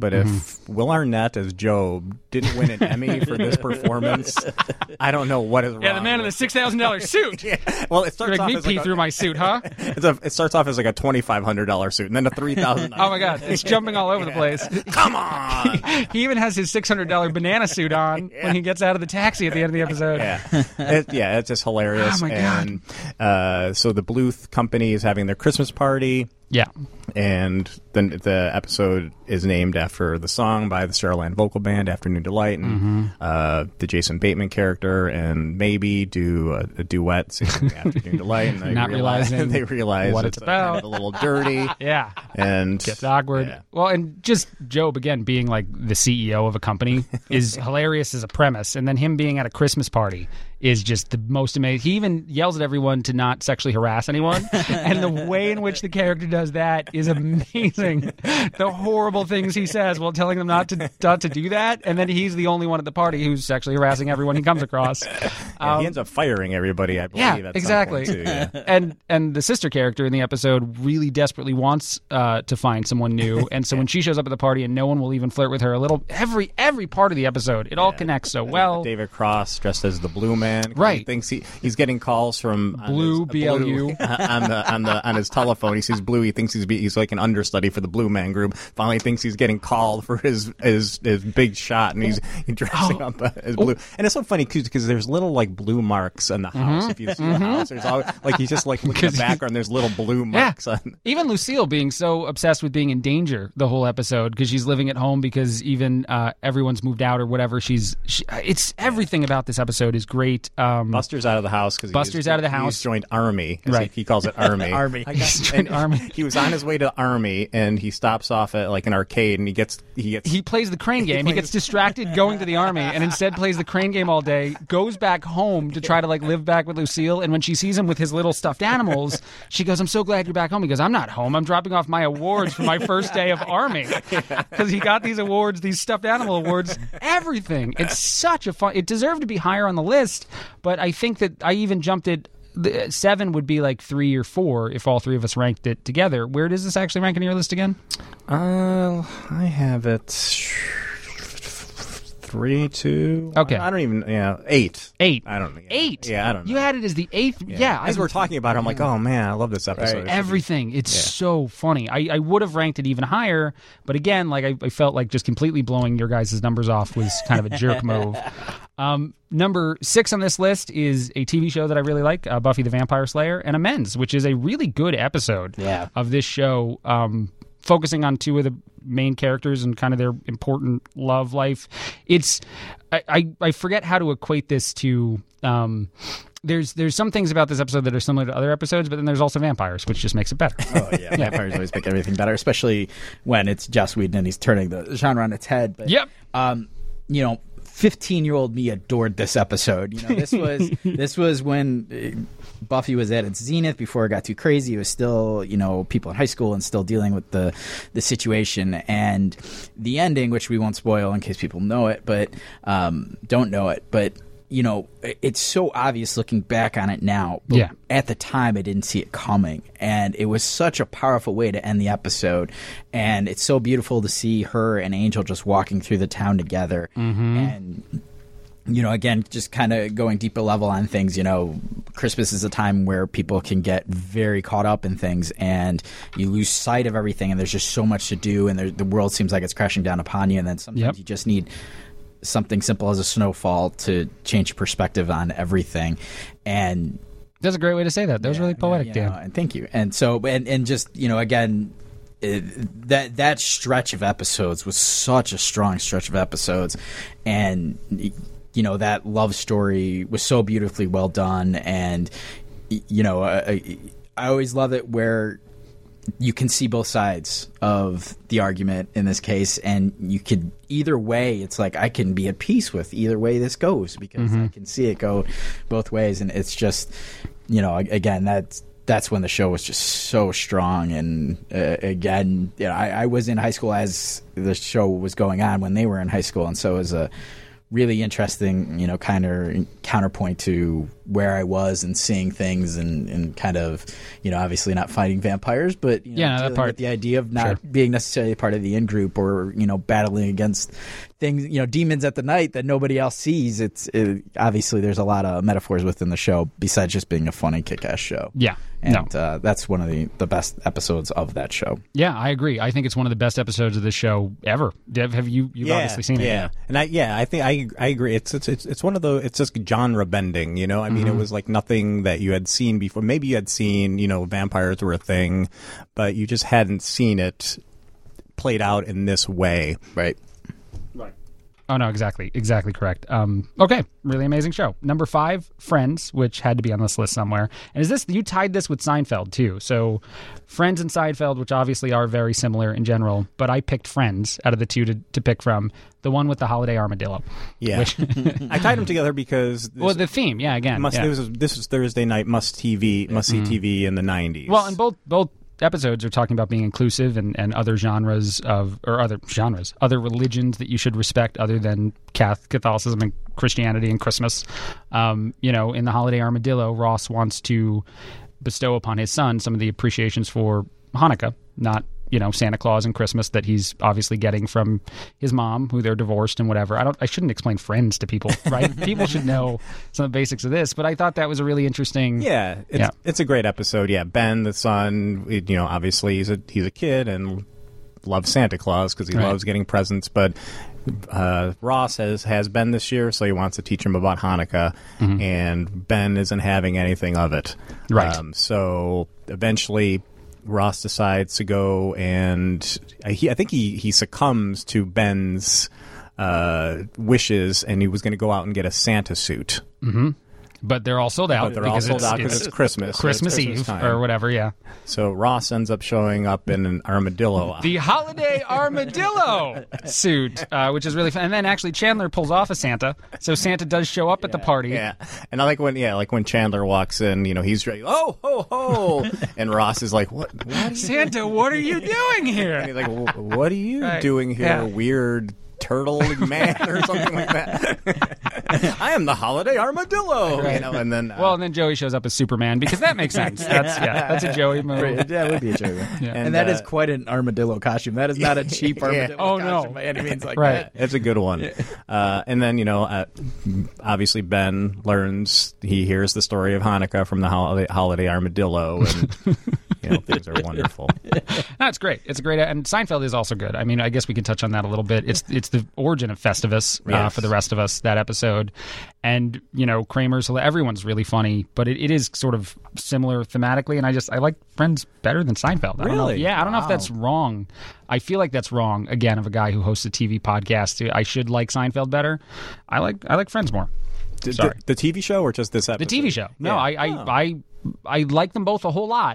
if Will Arnett as Job didn't win an Emmy for this performance, I don't know what is wrong. Yeah, the man in the six thousand dollars suit. Yeah. Well, it starts Make off me as pee like through a, my suit, huh? it's a, it starts off as like a twenty-five hundred dollars suit, and then a three thousand dollars. Oh my God, it's jumping all over the place. Come on! He even has his six hundred dollars banana suit on yeah. when he gets out of the taxi at the end of the episode. Yeah, it, yeah, it's just hilarious. Oh my and, God! Uh, so the Bluth company is having their Christmas party. Yeah. And then the episode is named after the song by the Starland Vocal Band, Afternoon Delight, and mm-hmm. uh, the Jason Bateman character, and maybe do a, a duet singing Afternoon Delight. And they Not realize, realizing they realize what it's, it's about. Kind of a little dirty. Yeah. And gets awkward. Yeah. Well, and just Job, again, being like the C E O of a company is hilarious as a premise. And then him being at a Christmas party is just the most amazing. He even yells at everyone to not sexually harass anyone. And the way in which the character does that is amazing. The horrible things he says while telling them not to not to do that. And then he's the only one at the party who's sexually harassing everyone he comes across. Yeah, um, he ends up firing everybody, I believe. Yeah, at exactly. Some point too, yeah. And and the sister character in the episode really desperately wants uh, to find someone new. And so when she shows up at the party and no one will even flirt with her, a little every every part of the episode, it all Yeah. connects so well. David Cross dressed as the Blue Man. Right. He thinks he, he's getting calls from on Blue, his, B L U. Blue, on the on the on his telephone. He sees Blue. He thinks he's he's like an understudy for the Blue Man Group. Finally, thinks he's getting called for his his, his big shot, and he's, he's dressing Oh. up as Blue. And it's so funny because there's little like blue marks on the house. Mm-hmm. If you see the house, there's always like he's just like looking at the background. There's little blue marks Yeah. on. Even Lucille being so obsessed with being in danger the whole episode because she's living at home because even uh, everyone's moved out or whatever. She's she, it's everything about this episode is great. Um, Buster's out of the house because Buster's out of the house. He's joined Army. as Right. He, he calls it Army. Army. I got- He's joined and Army. He was on his way to Army, and he stops off at like an arcade, and he gets he gets he plays the crane game. He gets distracted going to the army and instead plays the crane game all day, goes back home to try to like live back with Lucille. And when she sees him with his little stuffed animals, she goes, "I'm so glad you're back home." He goes, "I'm not home. I'm dropping off my awards for my first day of army." Because he got these awards, these stuffed animal awards, everything. It's such a fun, it deserved to be higher on the list, but I think that I even jumped it. The, seven would be like three or four if all three of us ranked it together. Where does this actually rank in your list again? Uh, I have it three, two. Okay. I don't even. Yeah, eight. Eight. I don't. Yeah. Eight. Yeah, I don't know. You had it as the eighth. Yeah. yeah As I, we're talking about it, I'm like, oh man, I love this episode. Right. everything. It's Yeah. so funny. I, I would have ranked it even higher, but again, like I, I felt like just completely blowing your guys' numbers off was kind of a jerk move. Um, number six on this list is a T V show that I really like, uh, Buffy the Vampire Slayer, and Amends, which is a really good episode Yeah. of this show, um, focusing on two of the main characters and kind of their important love life. It's I, I, I forget how to equate this to. Um, There's there's some things about this episode that are similar to other episodes, but then there's also vampires, which just makes it better. Oh yeah, vampires always make everything better, especially when it's Joss Whedon and he's turning the genre on its head. But, Yep. Um, you know, fifteen-year-old me adored this episode. You know, this was this was when uh, Buffy was at its zenith before it got too crazy. It was still, you know, people in high school and still dealing with the the situation and the ending, which we won't spoil in case people know it, but um, don't know it, but. You know, it's so obvious looking back on it now. But Yeah. at the time, I didn't see it coming. And it was such a powerful way to end the episode. And it's so beautiful to see her and Angel just walking through the town together. Mm-hmm. And, you know, again, just kind of going deeper level on things. You know, Christmas is a time where people can get very caught up in things and you lose sight of everything. And there's just so much to do. And there, the world seems like it's crashing down upon you. And then sometimes Yep. you just need something simple as a snowfall to change your perspective on everything. And That's a great way to say that. That was really poetic, you Dan. know, and thank you. And so, and, and just, you know, again, it, that that stretch of episodes was such a strong stretch of episodes. And, you know, that love story was so beautifully well done. And, you know, I, I always love it where you can see both sides of the argument in this case, and you could either way. It's like I can be at peace with either way this goes because Mm-hmm. I can see it go both ways, and it's just, you know, again that's that's when the show was just so strong. And uh, again, you know, I, I was in high school as the show was going on when they were in high school, and so it was a really interesting, you know, kind of counterpoint to where I was and seeing things and, and kind of, you know, obviously not fighting vampires, but you know, Yeah, that dealing part. with the idea of not Sure. being necessarily a part of the in group or, you know, battling against things, you know, demons at the night that nobody else sees. It's it, obviously there's a lot of metaphors within the show besides just being a funny kick-ass show. Yeah. And no. uh, that's one of the, the best episodes of that show. Yeah, I agree. I think it's one of the best episodes of the show ever. Dev, have you? You've yeah, obviously seen it. Yeah, and I yeah, I think I I agree. It's it's it's, it's one of the it's just genre bending. You know, I mean, Mm-hmm. it was like nothing that you had seen before. Maybe you had seen, you know, vampires were a thing, but you just hadn't seen it played out in this way. Right. Oh no, exactly, exactly correct. Um, okay, really amazing show. Number five, Friends, which had to be on this list somewhere. And is this you tied this with Seinfeld too? So, Friends and Seinfeld, which obviously are very similar in general, but I picked Friends out of the two to, to pick from. The one with the holiday armadillo. Yeah, Which- I tied them together because this, well, the theme, yeah, again, must, yeah. This, was, this was Thursday night must T V must see T V in the nineties. Well, and both both episodes are talking about being inclusive and, and other genres of or other genres, other religions that you should respect other than Cath- Catholicism and Christianity and Christmas. Um, you know, in the Holiday Armadillo, Ross wants to bestow upon his son some of the appreciations for Hanukkah, not you know Santa Claus and Christmas that he's obviously getting from his mom, who they're divorced and whatever. I don't. I shouldn't explain Friends to people, right? People should know some of the basics of this. But I thought that was a really interesting. Yeah, it's, Yeah. it's a great episode. Yeah, Ben, the son, it- you know, obviously he's a he's a kid and loves Santa Claus because he Right. loves getting presents. But uh, Ross has has Ben this year, so he wants to teach him about Hanukkah, and Ben isn't having anything of it. Right. Um, so eventually, Ross decides to go and uh, he, I think he he succumbs to Ben's uh, wishes, and he was going to go out and get a Santa suit. But they're all sold out. But they're all because sold it's, out because it's it's Christmas. so Christmas it's Eve time. or whatever. Yeah. So Ross ends up showing up in an armadillo. The holiday armadillo suit, uh, which is really fun. And then actually Chandler pulls off a Santa, so Santa does show up at the party. Yeah, and I like when yeah, like when Chandler walks in, you know, he's ready. Oh ho ho, and Ross is like, what? What are you Santa, what are you doing And here? he's like, "Wh- what are you Right. doing here, Yeah. weird turtle man or something like that? I am the holiday armadillo, you know. And then uh, Well, and then Joey shows up as Superman because that makes sense. That's yeah, that's a Joey move. Right, that would be a joke. Yeah. And, And, that uh, is quite an armadillo costume. That is not a cheap Yeah. armadillo Oh, no. costume by any means like Right. that. it's a good one. Uh, and then, you know, uh, obviously Ben learns, he hears the story of Hanukkah from the holiday, holiday armadillo, and, you know, things are wonderful. No, it's great. It's a great, and Seinfeld is also good. I mean, I guess we can touch on that a little bit. It's it's the origin of Festivus uh, Yes. for the rest of us, that episode, and you know Kramer's. Everyone's really funny, but it, it is sort of similar thematically. And I just I like Friends better than Seinfeld. I don't know. Really? Yeah, I don't know if Wow. that's wrong. I feel like that's wrong. Again, of a guy who hosts a T V podcast, I should like Seinfeld better. I like I like Friends more. The, Sorry. the T V show or just this episode? The T V show. No, Yeah. I I, Oh. I I like them both a whole lot.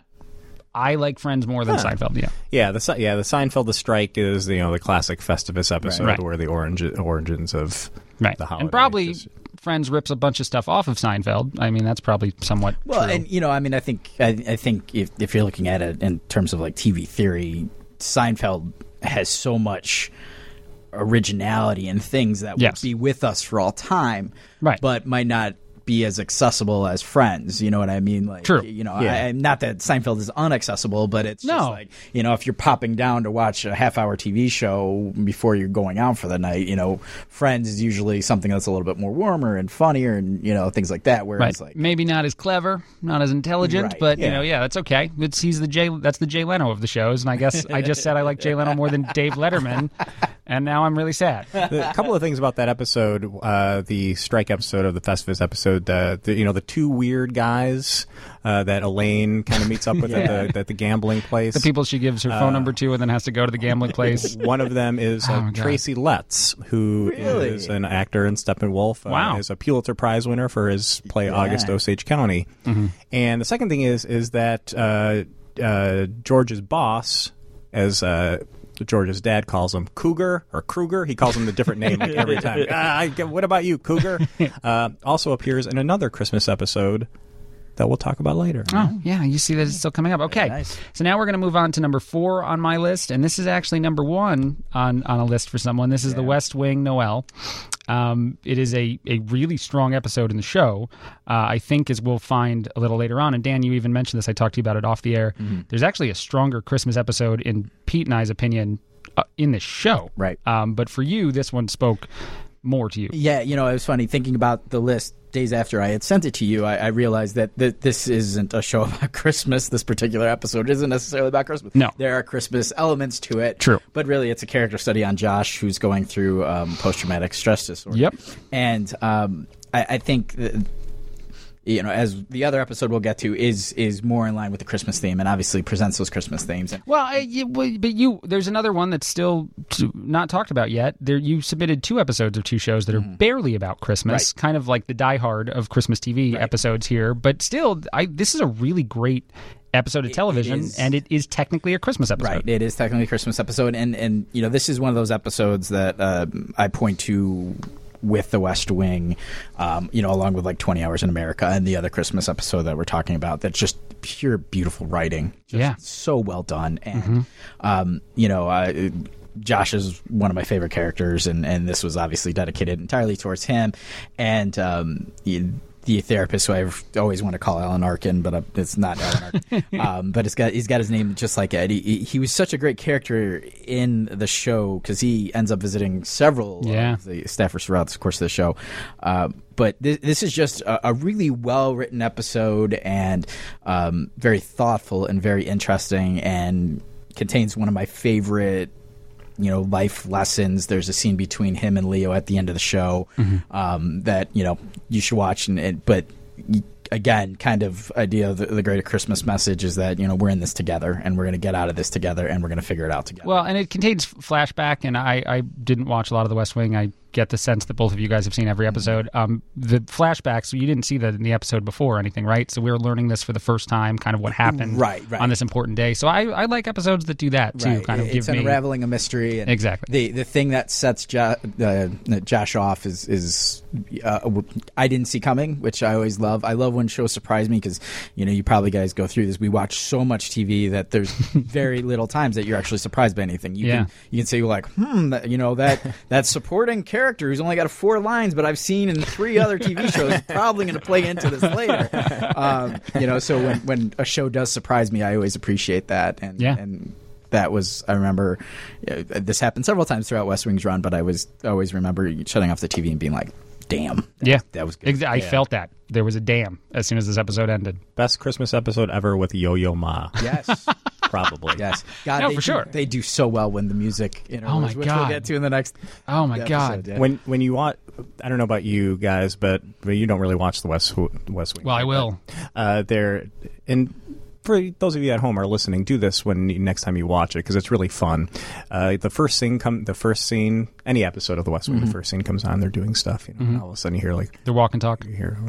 I like Friends more than Huh. Seinfeld. Yeah. Yeah, the Si- yeah the Seinfeld the strike is you know the classic Festivus episode Right. where the orange, origins of Right. the holiday. And probably just- Friends rips a bunch of stuff off of Seinfeld. I mean, that's probably somewhat Well, true. and you know, I mean, I think I, I think if if you're looking at it in terms of like T V theory, Seinfeld has so much originality and things that Yes. would be with us for all time, Right. but might not be as accessible as Friends. You know what I mean? Like, True. You know, Yeah. I, not that Seinfeld is unaccessible, but it's just No. like, you know, if you're popping down to watch a half-hour T V show before you're going out for the night, you know, Friends is usually something that's a little bit more warmer and funnier, and you know, things like that. right. Whereas, like, Maybe not as clever, not as intelligent, Right, but you yeah. know, yeah, that's okay. It's he's the Jay. That's the Jay Leno of the shows, and I guess I just said I like Jay Leno more than Dave Letterman, and now I'm really sad. a couple of things about that episode, uh, the strike episode of the Festivus episode. Uh, the, you know, the two weird guys uh, that Elaine kind of meets up with Yeah. at, the, at the gambling place. The people she gives her phone number to, and then has to go to the gambling place. One of them is Oh, uh, my God. Tracy Letts, who Really? is an actor in Steppenwolf. Uh, Wow. is a Pulitzer Prize winner for his play Yeah. August Osage County. Mm-hmm. And the second thing is is that uh, uh, George's boss, as uh, George's dad calls him, Cougar or Kruger. He calls him the different name like every time. Ah, I, what about you, Cougar? Uh, also appears in another Christmas episode that we'll talk about later. Oh, yeah, you see that it's still coming up. Okay, nice. so now we're going to move on to number four on my list, and this is actually number one on, on a list for someone. This is The West Wing Noel. Um, it is a, a really strong episode in the show. Uh, I think, as we'll find a little later on, and Dan, you even mentioned this, I talked to you about it off the air, mm-hmm. there's actually a stronger Christmas episode, in Pete and I's opinion, uh, in this show. Right. Um, but for you, this one spoke more to you. Yeah, you know, it was funny thinking about the list days after I had sent it to you. I, I realized that th- this isn't a show about Christmas. This particular episode isn't necessarily about Christmas. No. There are Christmas elements to it. True. But really, it's a character study on Josh, who's going through um, post-traumatic stress disorder. Yep. And um, I, I think that, you know, as the other episode we'll get to is is more in line with the Christmas theme, and obviously presents those Christmas themes. And, well, I, you, well, but you, there's another one that's still t- not talked about yet. There, you submitted two episodes of two shows that are mm. barely about Christmas, right. kind of like the Die Hard of Christmas T V right. episodes here. But still, I, this is a really great episode of television, it and it is technically a Christmas episode. Right, it is technically a Christmas episode, and and you know, this is one of those episodes that uh, I point to with The West Wing, um, you know, along with like twenty hours in America and the other Christmas episode that we're talking about. That's just pure beautiful writing. Just yeah, so well done, and mm-hmm. um, you know. Uh, Josh is one of my favorite characters, and, and this was obviously dedicated entirely towards him. And um, he, the therapist, who I always want to call Alan Arkin, but uh, it's not Alan Arkin. um, but it's got he's got his name just like Ed. He, he was such a great character in the show because he ends up visiting several yeah. of the staffers throughout the course of the show. Uh, but this, this is just a, a really well-written episode, and um, very thoughtful and very interesting, and contains one of my favorite, you know, life lessons. There's a scene between him and Leo at the end of the show mm-hmm. um, that, you know, you should watch. And, and but again, kind of idea of the, the greater Christmas message is that, you know, we're in this together, and we're going to get out of this together, and we're going to figure it out together. Well, and it contains flashback, and I, I didn't watch a lot of The West Wing. I get the sense that both of you guys have seen every episode. Um, the flashbacks, you didn't see that in the episode before or anything, right? So we were learning this for the first time, kind of what happened right, right. on this important day. So I, I like episodes that do that, too. Right. Kind of it's give me... unraveling a mystery. And exactly. The the thing that sets jo- uh, Josh off is, is uh, I didn't see coming, which I always love. I love when shows surprise me because, you know, you probably guys go through this. We watch so much T V that there's very little times that you're actually surprised by anything. You yeah. can you can say, like, hmm, that, you know, that, that supporting character who's only got a four lines, but I've seen in three other T V shows, probably going to play into this later. Um, you know, so when, when a show does surprise me, I always appreciate that. And, yeah. and that was, I remember, you know, this happened several times throughout West Wing's run, but I was I always remember shutting off the T V and being like, damn. That, yeah. That was good. I yeah. felt that. There was a damn as soon as this episode ended. Best Christmas episode ever with Yo-Yo Ma. Yes. Probably. Yes. God, no, they for do, sure. They do so well when the music interludes, oh my which God. we'll get to in the next Oh, my episode, God. yeah. When when you watch, I don't know about you guys, but, but you don't really watch the West, West Wing. Well, I will. But, uh, they're in... For those of you at home are listening, do this when next time you watch it because it's really fun. Uh, the first scene, come the first scene, any episode of The West Wing, mm-hmm. the first scene comes on, they're doing stuff, you know, mm-hmm. and all of a sudden you hear like they're walk and talk. You hear,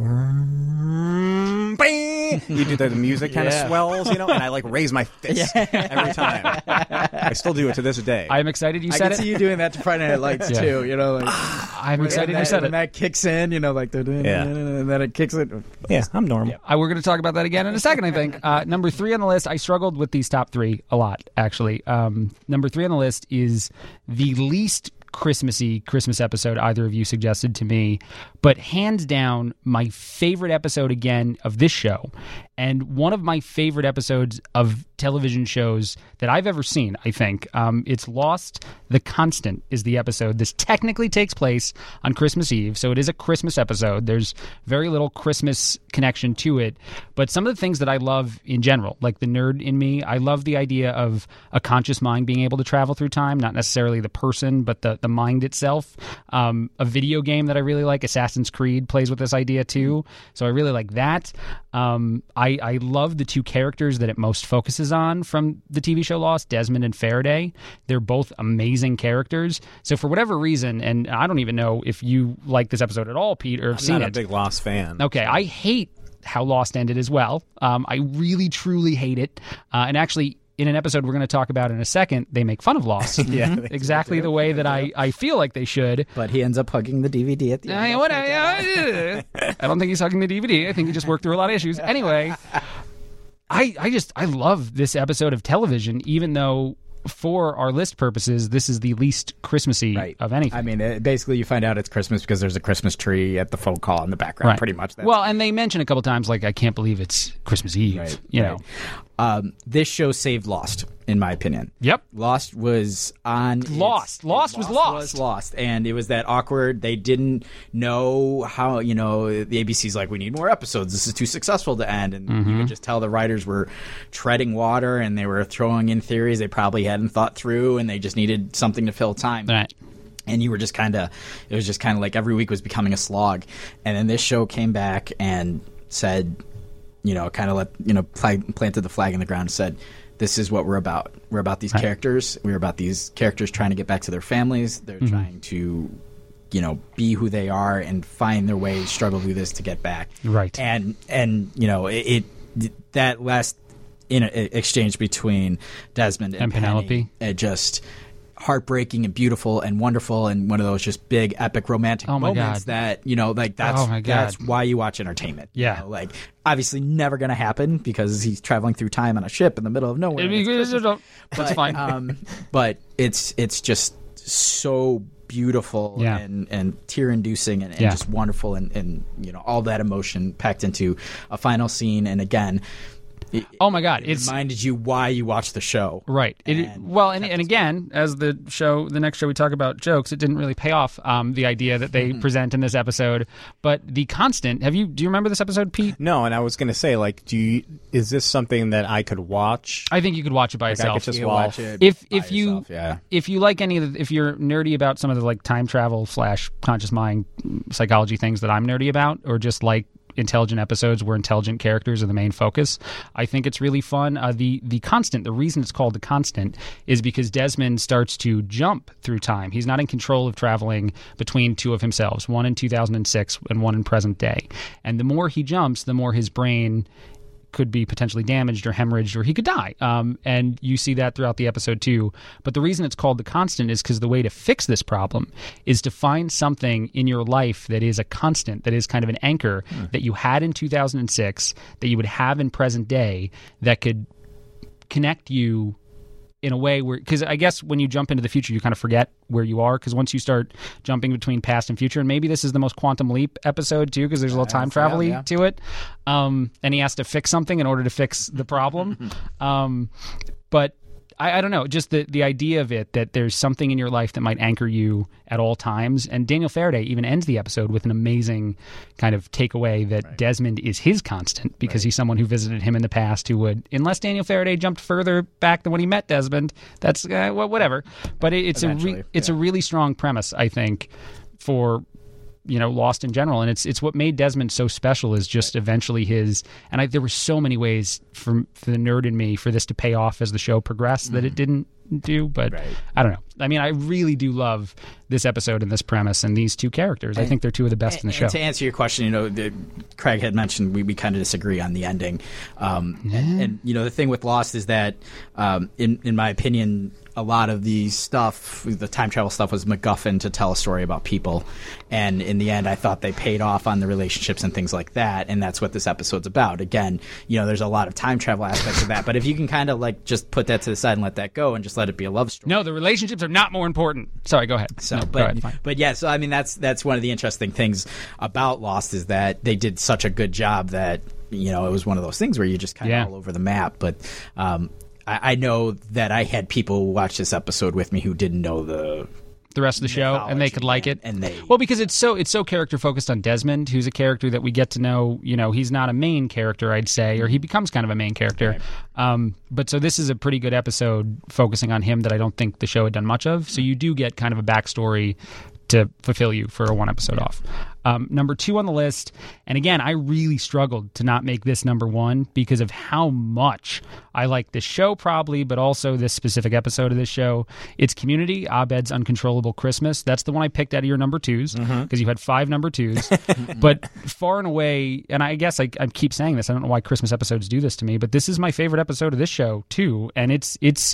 you do the, the music kind yeah. of swells, you know, and I like raise my fist yeah. every time. I still do it to this day. I'm excited you I said can it. see you doing that to Friday Night Lights yeah. too. You know, like, I'm excited that, you said when it. that kicks in, you know, like the yeah. and then it kicks in. Yeah, I'm normal. Yeah. Uh, we're going to talk about that again in a second, I think. Uh, number three on the list, I struggled with these top three a lot, actually. Um, number three on the list is the least Christmassy Christmas episode either of you suggested to me, but hands down, my favorite episode again of this show, and one of my favorite episodes of television shows that I've ever seen, I think. Um, it's Lost. The Constant is the episode. This technically takes place on Christmas Eve, so it is a Christmas episode. There's very little Christmas connection to it, but some of the things that I love in general, like the nerd in me, I love the idea of a conscious mind being able to travel through time, not necessarily the person, but the, the mind itself. Um, a video game that I really like, Assassin's Creed, plays with this idea too, so I really like that. Um, I, I love the two characters that it most focuses on from the T V show Lost, Desmond and Faraday. They're both amazing characters. So for whatever reason, and I don't even know if you like this episode at all, Pete, or have I'm seen not it. a big Lost fan. Okay, I hate how Lost ended as well. Um, I really, truly hate it. Uh, and actually, in an episode we're going to talk about in a second, they make fun of Lost. yeah, exactly the way that I, I feel like they should. But he ends up hugging the D V D at the end. I, what, I, I don't think he's hugging the D V D. I think he just worked through a lot of issues. Anyway, I, I just I love this episode of television, even though for our list purposes, this is the least Christmassy Right. of anything. I mean, it, basically, you find out it's Christmas because there's a Christmas tree at the phone call in the background. Right. Pretty much. That's well, and they mention a couple times, like, I can't believe it's Christmas Eve. Right, you right. know. Um, this show saved Lost, in my opinion. Yep. Lost was on its- Lost. Lost was Lost. lost. Was lost, and it was that awkward. They didn't know how. You know, the A B C's like, we need more episodes. This is too successful to end, and Mm-hmm. you could just tell the writers were treading water, and they were throwing in theories they probably hadn't thought through, and they just needed something to fill time. Right. And you were just kind of, it was just kind of like every week was becoming a slog. And then this show came back and said, you know, kind of let, you know, pl- planted the flag in the ground and said, this is what we're about. We're about these Right. characters. We're about these characters trying to get back to their families. They're Mm-hmm. trying to, you know, be who they are and find their way, struggle through this to get back. Right. And, and you know, it, it that last in exchange between Desmond and, And Penelope. Penny, it just heartbreaking and beautiful and wonderful, and one of those just big epic romantic Oh my moments God. that, you know, like that's Oh my God. that's why you watch entertainment. you Yeah. know, like obviously never going to happen because he's traveling through time on a ship in the middle of nowhere. and it's Christmas. That's But, fine. um, but it's it's just so beautiful Yeah. and, and tear inducing and, and Yeah. just wonderful, and, and you know, all that emotion packed into a final scene. And again, it, Oh my God, it it's reminded you why you watched the show. right. It, And well, and, and again, as the show, the next show we talk about jokes, it didn't really pay off. Um, the idea that they Mm-hmm. present in this episode, but the constant. Have you? Do you remember this episode, Pete? No, and I was going to say, like, do you, is this something that I could watch? I think you could watch it by Like, I yourself. could just You watch watch it if by if you yourself, yeah. if you like any of the, if you're nerdy about some of the like time travel slash conscious mind psychology things that I'm nerdy about, or just like intelligent episodes where intelligent characters are the main focus, I think it's really fun. Uh, the the constant, the reason it's called the constant is because Desmond starts to jump through time. He's not in control of traveling between two of himself, one in two thousand six and one in present day. And the more he jumps, the more his brain could be potentially damaged or hemorrhaged, or he could die. Um, and you see that throughout the episode too. But the reason it's called the constant is because the way to fix this problem is to find something in your life that is a constant, that is kind of an anchor that you had in two thousand six, that you would have in present day, that could connect you in a way where, because I guess when you jump into the future, you kind of forget where you are, because once you start jumping between past and future, and maybe this is the most Quantum Leap episode too, because there's a little time travel yeah. to it, um, and he has to fix something in order to fix the problem. um, but I, I don't know, just the, the idea of it, that there's something in your life that might anchor you at all times. And Daniel Faraday even ends the episode with an amazing kind of takeaway that right. Desmond is his constant, because right. he's someone who visited him in the past who would, unless Daniel Faraday jumped further back than when he met Desmond, that's uh, well, whatever. But it, it's Eventually, a re- it's yeah. a really strong premise, I think, for you know, Lost in general, and it's it's what made Desmond so special, is just eventually his, and I, there were so many ways for, for the nerd in me for this to pay off as the show progressed mm. that it didn't do, but right. I don't know. I mean, I really do love this episode and this premise and these two characters. And, I think they're two of the best and, in the show. To answer your question, you know, the, Craig had mentioned we, we kind of disagree on the ending, um, yeah. and, and you know, the thing with Lost is that, um, in in my opinion, a lot of the stuff, the time travel stuff, was MacGuffin to tell a story about people. And in the end, I thought they paid off on the relationships and things like that. And that's what this episode's about. Again, you know, there's a lot of time travel aspects of that. But if you can kind of like just put that to the side and let that go and just let it be a love story. No, the relationships are not more important. Sorry, go ahead. So, no, but, go ahead, but yeah, so I mean, that's, that's one of the interesting things about Lost, is that they did such a good job that, you know, it was one of those things where you just kind of yeah. all over the map. But, um, I know that I had people watch this episode with me who didn't know the the rest of the show, and they could like it. And they well, because it's so it's so character focused on Desmond, who's a character that we get to know. You know, he's not a main character, I'd say, or he becomes kind of a main character. Right. Um, but so this is a pretty good episode focusing on him that I don't think the show had done much of. So you do get kind of a backstory to fulfill you for a one episode yeah. off. Um, number two on the list, and again, I really struggled to not make this number one because of how much I like this show, probably, but also this specific episode of this show. It's Community, Abed's Uncontrollable Christmas. That's the one I picked out of your number twos, because mm-hmm. you had five number twos. But far and away, and I guess I, I keep saying this, I don't know why Christmas episodes do this to me, but this is my favorite episode of this show, too. And it's it's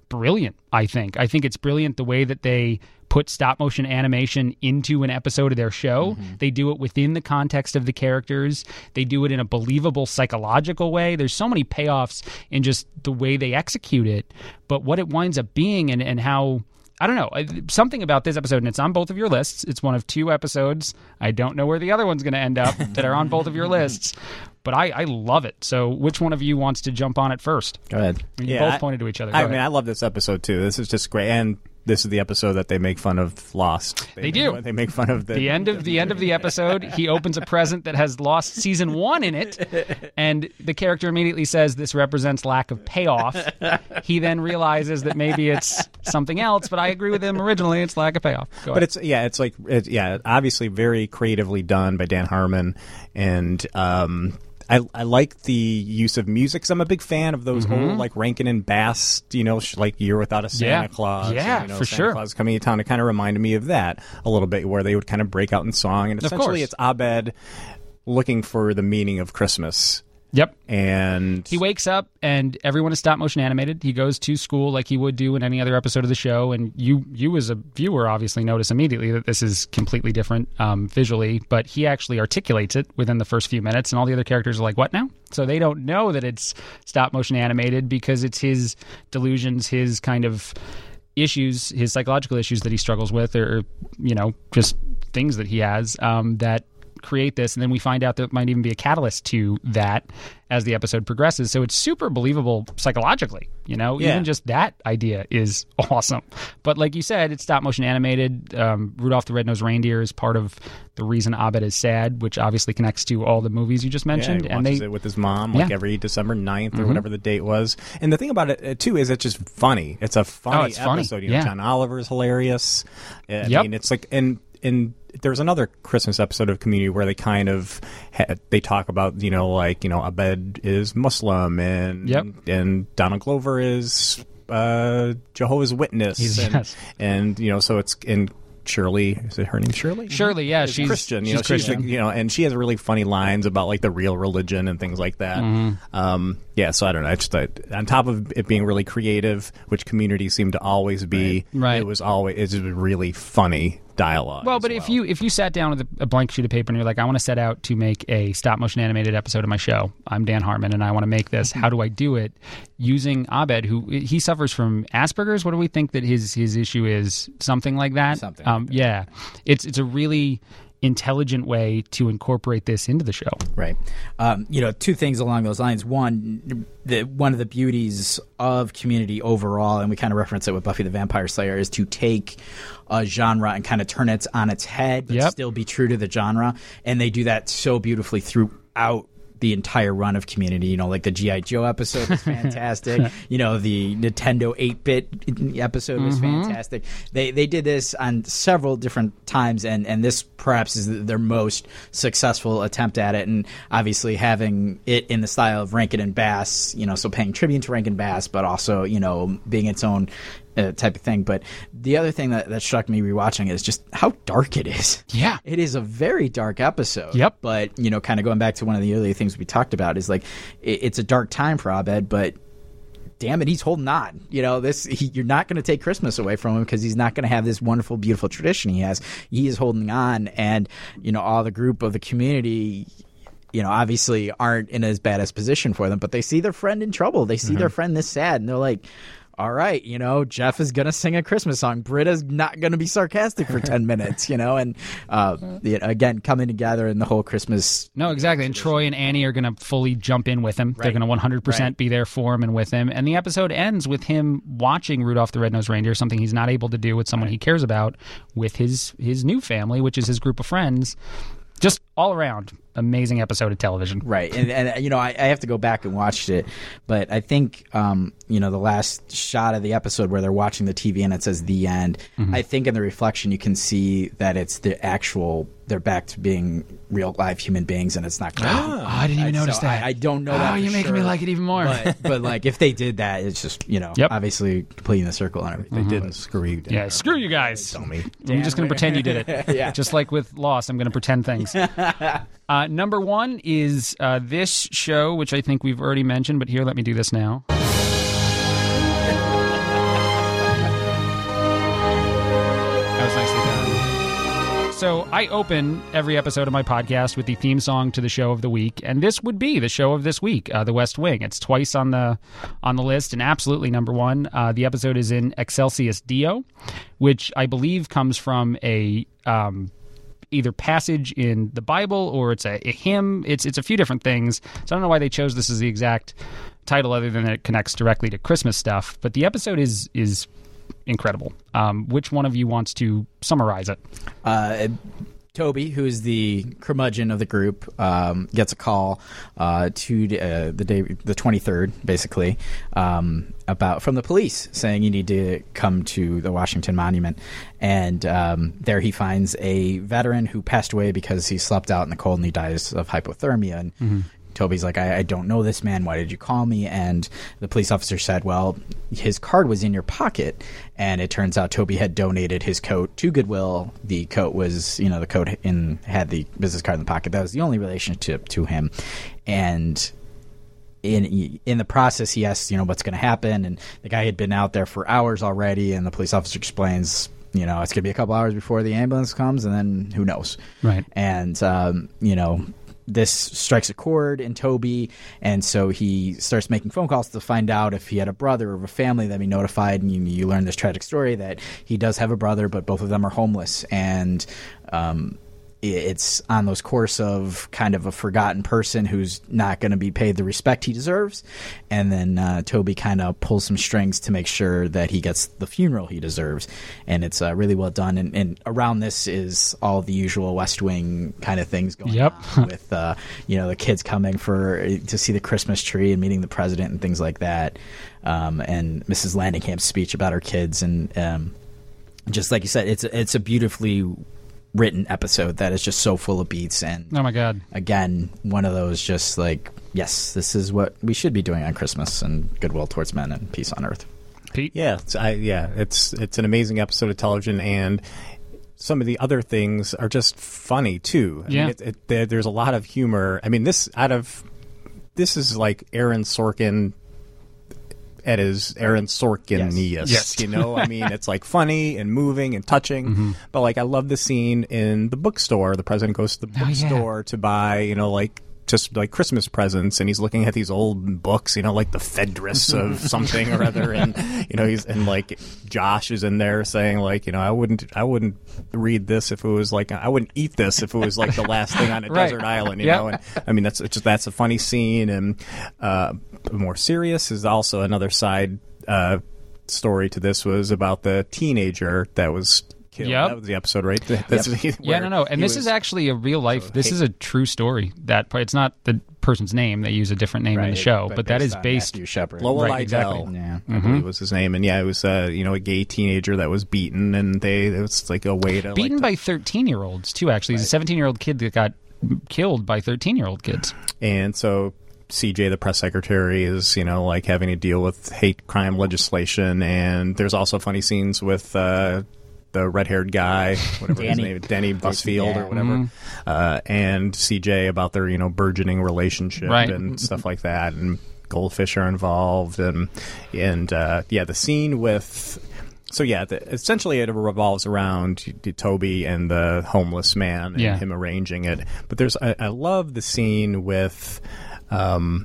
brilliant, I think. I think it's brilliant the way that they put stop motion animation into an episode of their show. Mm-hmm. They do it within the context of the characters. They do it in a believable psychological way. There's so many payoffs in just the way they execute it. But what it winds up being and, and how... I don't know. Something about this episode, and it's on both of your lists. It's one of two episodes. I don't know where the other one's going to end up that are on both of your lists. But I, I love it. So which one of you wants to jump on it first? Go ahead. You yeah, both I, pointed to each other. Go I ahead. mean, I love this episode, too. This is just great. And this is the episode that they make fun of Lost. They, they do. Make, they make fun of the... The end of the end of the episode, he opens a present that has Lost season one in it, and the character immediately says this represents lack of payoff. He then realizes that maybe it's something else, but I agree with him originally. It's lack of payoff. Go but ahead. it's yeah, it's like it, yeah, obviously very creatively done by Dan Harmon, and um, I I like the use of music. 'Cause I'm a big fan of those Mm-hmm. old like Rankin and Bass, you know, sh- like Year Without a Santa Yeah. Claus. Yeah, and, you know, for Santa sure. Claus Coming to Town. It kind of reminded me of that a little bit, where they would kind of break out in song, and Of essentially course. it's Abed looking for the meaning of Christmas. Yep. And He wakes up and everyone is stop motion animated. He goes to school like he would do in any other episode of the show. And you, you as a viewer, obviously notice immediately that this is completely different um, visually. But he actually articulates it within the first few minutes, and all the other characters are like, "What now?" So they don't know that it's stop motion animated because it's his delusions, his kind of issues, his psychological issues that he struggles with, or you know, just things that he has um, that create this. And then we find out that it might even be a catalyst to that as the episode progresses. So it's super believable psychologically, you know. Yeah. Even just that idea is awesome. But like you said, it's stop motion animated. um, Rudolph the Red-Nosed Reindeer is part of the reason Abed is sad, which obviously connects to all the movies you just yeah, mentioned. he and watches they it with his mom like Yeah. every December ninth or Mhm. whatever the date was. And the thing about it uh, too is it's just funny. It's a funny Oh, it's funny. episode. You know, Yeah. John Oliver's hilarious. I Yep. mean, it's like and and there's another Christmas episode of Community where they kind of ha- they talk about, you know, like, you know, Abed is Muslim and Yep. and Donald Glover is uh, Jehovah's Witness. He's- and, yes. and you know, so it's in Shirley, is it her name Shirley? Shirley, yeah, Is she's Christian. You she's know, she's Christian. the- you know, and she has really funny lines about like the real religion and things like that. Mm-hmm. Um, yeah, so I don't know. I just I, on top of it being really creative, which Community seemed to always be, Right. it was always it's just really funny dialogue. Well, as but if you if you sat down with a, a blank sheet of paper and you're like, I want to set out to make a stop motion animated episode of my show. I'm Dan Harmon and I want to make this. How do I do it? Using Abed, who he suffers from Asperger's. What do we think that his his issue is? Something like that. Something Um, like that. Yeah, it's it's a really intelligent way to incorporate this into the show. Right. Um, you know, two things along those lines. One, the, one of the beauties of Community overall, and we kind of reference it with Buffy the Vampire Slayer, is to take a genre and kind of turn it on its head, but Yep. still be true to the genre. And they do that so beautifully throughout the entire run of Community. You know, like the G I. Joe episode was fantastic. You know, the Nintendo eight-bit episode was fantastic. They they did this on several different times, and, and this perhaps is their most successful attempt at it. And obviously having it in the style of Rankin and Bass, you know, so paying tribute to Rankin and Bass, but also, you know, being its own uh, type of thing. But the other thing that, that struck me rewatching is just how dark it is. Yeah. It is a very dark episode. Yep. But, you know, kind of going back to one of the earlier things we talked about is like, it, it's a dark time for Abed, but damn it, he's holding on. You know, this he, you're not going to take Christmas away from him because he's not going to have this wonderful, beautiful tradition he has. He is holding on, and, you know, all the group of the community, you know, obviously aren't in as bad a position for them, but they see their friend in trouble. They see their friend this sad, and they're like, all right, you know, Jeff is going to sing a Christmas song. Britta's not going to be sarcastic for ten minutes, you know, and uh, the, again, coming together in the whole Christmas. No, exactly. And Troy and Annie are going to fully jump in with him. They're Right. going to one hundred percent Right. be there for him and with him. And the episode ends with him watching Rudolph the Red-Nosed Reindeer, something he's not able to do with someone he cares about, with his, his new family, which is his group of friends. Just all around, amazing episode of television. Right. And, and you know, I, I have to go back and watch it, but I think, um, you know, the last shot of the episode where they're watching the T V and it says the end, Mm-hmm. I think in the reflection you can see that it's the actual, they're back to being real live human beings, and it's not going Oh, I didn't even so notice that. I, I don't know Oh, that for you're making me sure, like it even more. But, but like, if they did that, it's just, you know, Yep. obviously completing the circle and everything. they didn't screw you down. Yeah, screw you guys. Tell me. I'm just going to pretend you did it. Yeah. Just like with Lost, I'm going to pretend things. uh, number one is uh, this show, which I think we've already mentioned, but here, let me do this now. nicely done. So I open every episode of my podcast with the theme song to the show of the week, and this would be the show of this week, uh, The West Wing. It's twice on the on the list, and absolutely number one. Uh, the episode is in Excelsis Deo, which I believe comes from a um, either passage in the Bible or it's a, a hymn. It's it's a few different things. So I don't know why they chose this as the exact title, other than that it connects directly to Christmas stuff. But the episode is is. incredible. Um, which one of you wants to summarize it? Uh, Toby, who is the curmudgeon of the group, um, gets a call uh, to uh, the day, the twenty-third, basically, um, about from the police saying you need to come to the Washington Monument. And um, there he finds a veteran who passed away because he slept out in the cold and he dies of hypothermia. And mm-hmm. Toby's like, I, I don't know this man. Why did you call me? And the police officer said, well, his card was in your pocket. And it turns out Toby had donated his coat to Goodwill. The coat was, you know, the coat in had the business card in the pocket. That was the only relationship to him. And in in the process, he asks, you know, what's going to happen. And the guy had been out there for hours already. And the police officer explains, you know, it's going to be a couple hours before the ambulance comes. And then who knows? Right. And, um, you know, this strikes a chord in Toby, and so he starts making phone calls to find out if he had a brother or a family that be notified. And you, you learn this tragic story that he does have a brother, but both of them are homeless. And um, it's on those course of kind of a forgotten person who's not going to be paid the respect he deserves. And then uh, Toby kind of pulls some strings to make sure that he gets the funeral he deserves. And it's uh, really well done. And, and around this is all the usual West Wing kind of things going yep. on with, uh, you know, the kids coming for to see the Christmas tree and meeting the president and things like that. Um, and Missus Landingham's speech about her kids. And um, just like you said, it's it's a beautifully written episode that is just so full of beats. And oh my god, again, one of those just like, yes, this is what we should be doing on Christmas, and goodwill towards men and peace on earth. Pete? Yeah, it's, I, yeah, it's it's an amazing episode of television, and some of the other things are just funny too. I yeah, mean, it, it, there, there's a lot of humor. I mean, this out of this is like Aaron Sorkin at his Aaron Sorkin-iest, yes. you know? I mean, it's like funny and moving and touching, mm-hmm. but like I love the scene in the bookstore. The president goes to the bookstore oh, yeah. to buy, you know, like just like Christmas presents, and he's looking at these old books, you know, like the Phaedrus of something or other, and you know, he's and like Josh is in there saying like, you know, I wouldn't, I wouldn't read this if it was like, I wouldn't eat this if it was like the last thing on a right. desert island, you yep. know. And I mean, that's it's just that's a funny scene, and uh, more serious is also another side uh, story to this was about the teenager that was. Yep. That was the episode, right? That's yep. Yeah, no, no. And this was, is actually a real life, so, this hey. is a true story. That It's not the person's name. They use a different name right, in the show. But, but that is based... Matthew Shepard. Lowell right, exactly. Yeah, I mm-hmm. believe was his name. And yeah, it was uh, you know, a gay teenager that was beaten, and they it was like a way to... Beaten like, by thirteen-year-olds, too, actually. He's right. a seventeen-year-old kid that got killed by thirteen-year-old kids. And so... C J, the press secretary, is, you know, like having to deal with hate crime legislation, and there's also funny scenes with uh, the red-haired guy, whatever his name is, Danny Busfield yeah. or whatever, mm-hmm. uh, and C J about their, you know, burgeoning relationship right. and stuff like that, and goldfish are involved, and and uh, yeah, the scene with. So yeah, the, essentially it revolves around Toby and the homeless man and yeah. him arranging it. But there's, I, I love the scene with. Um,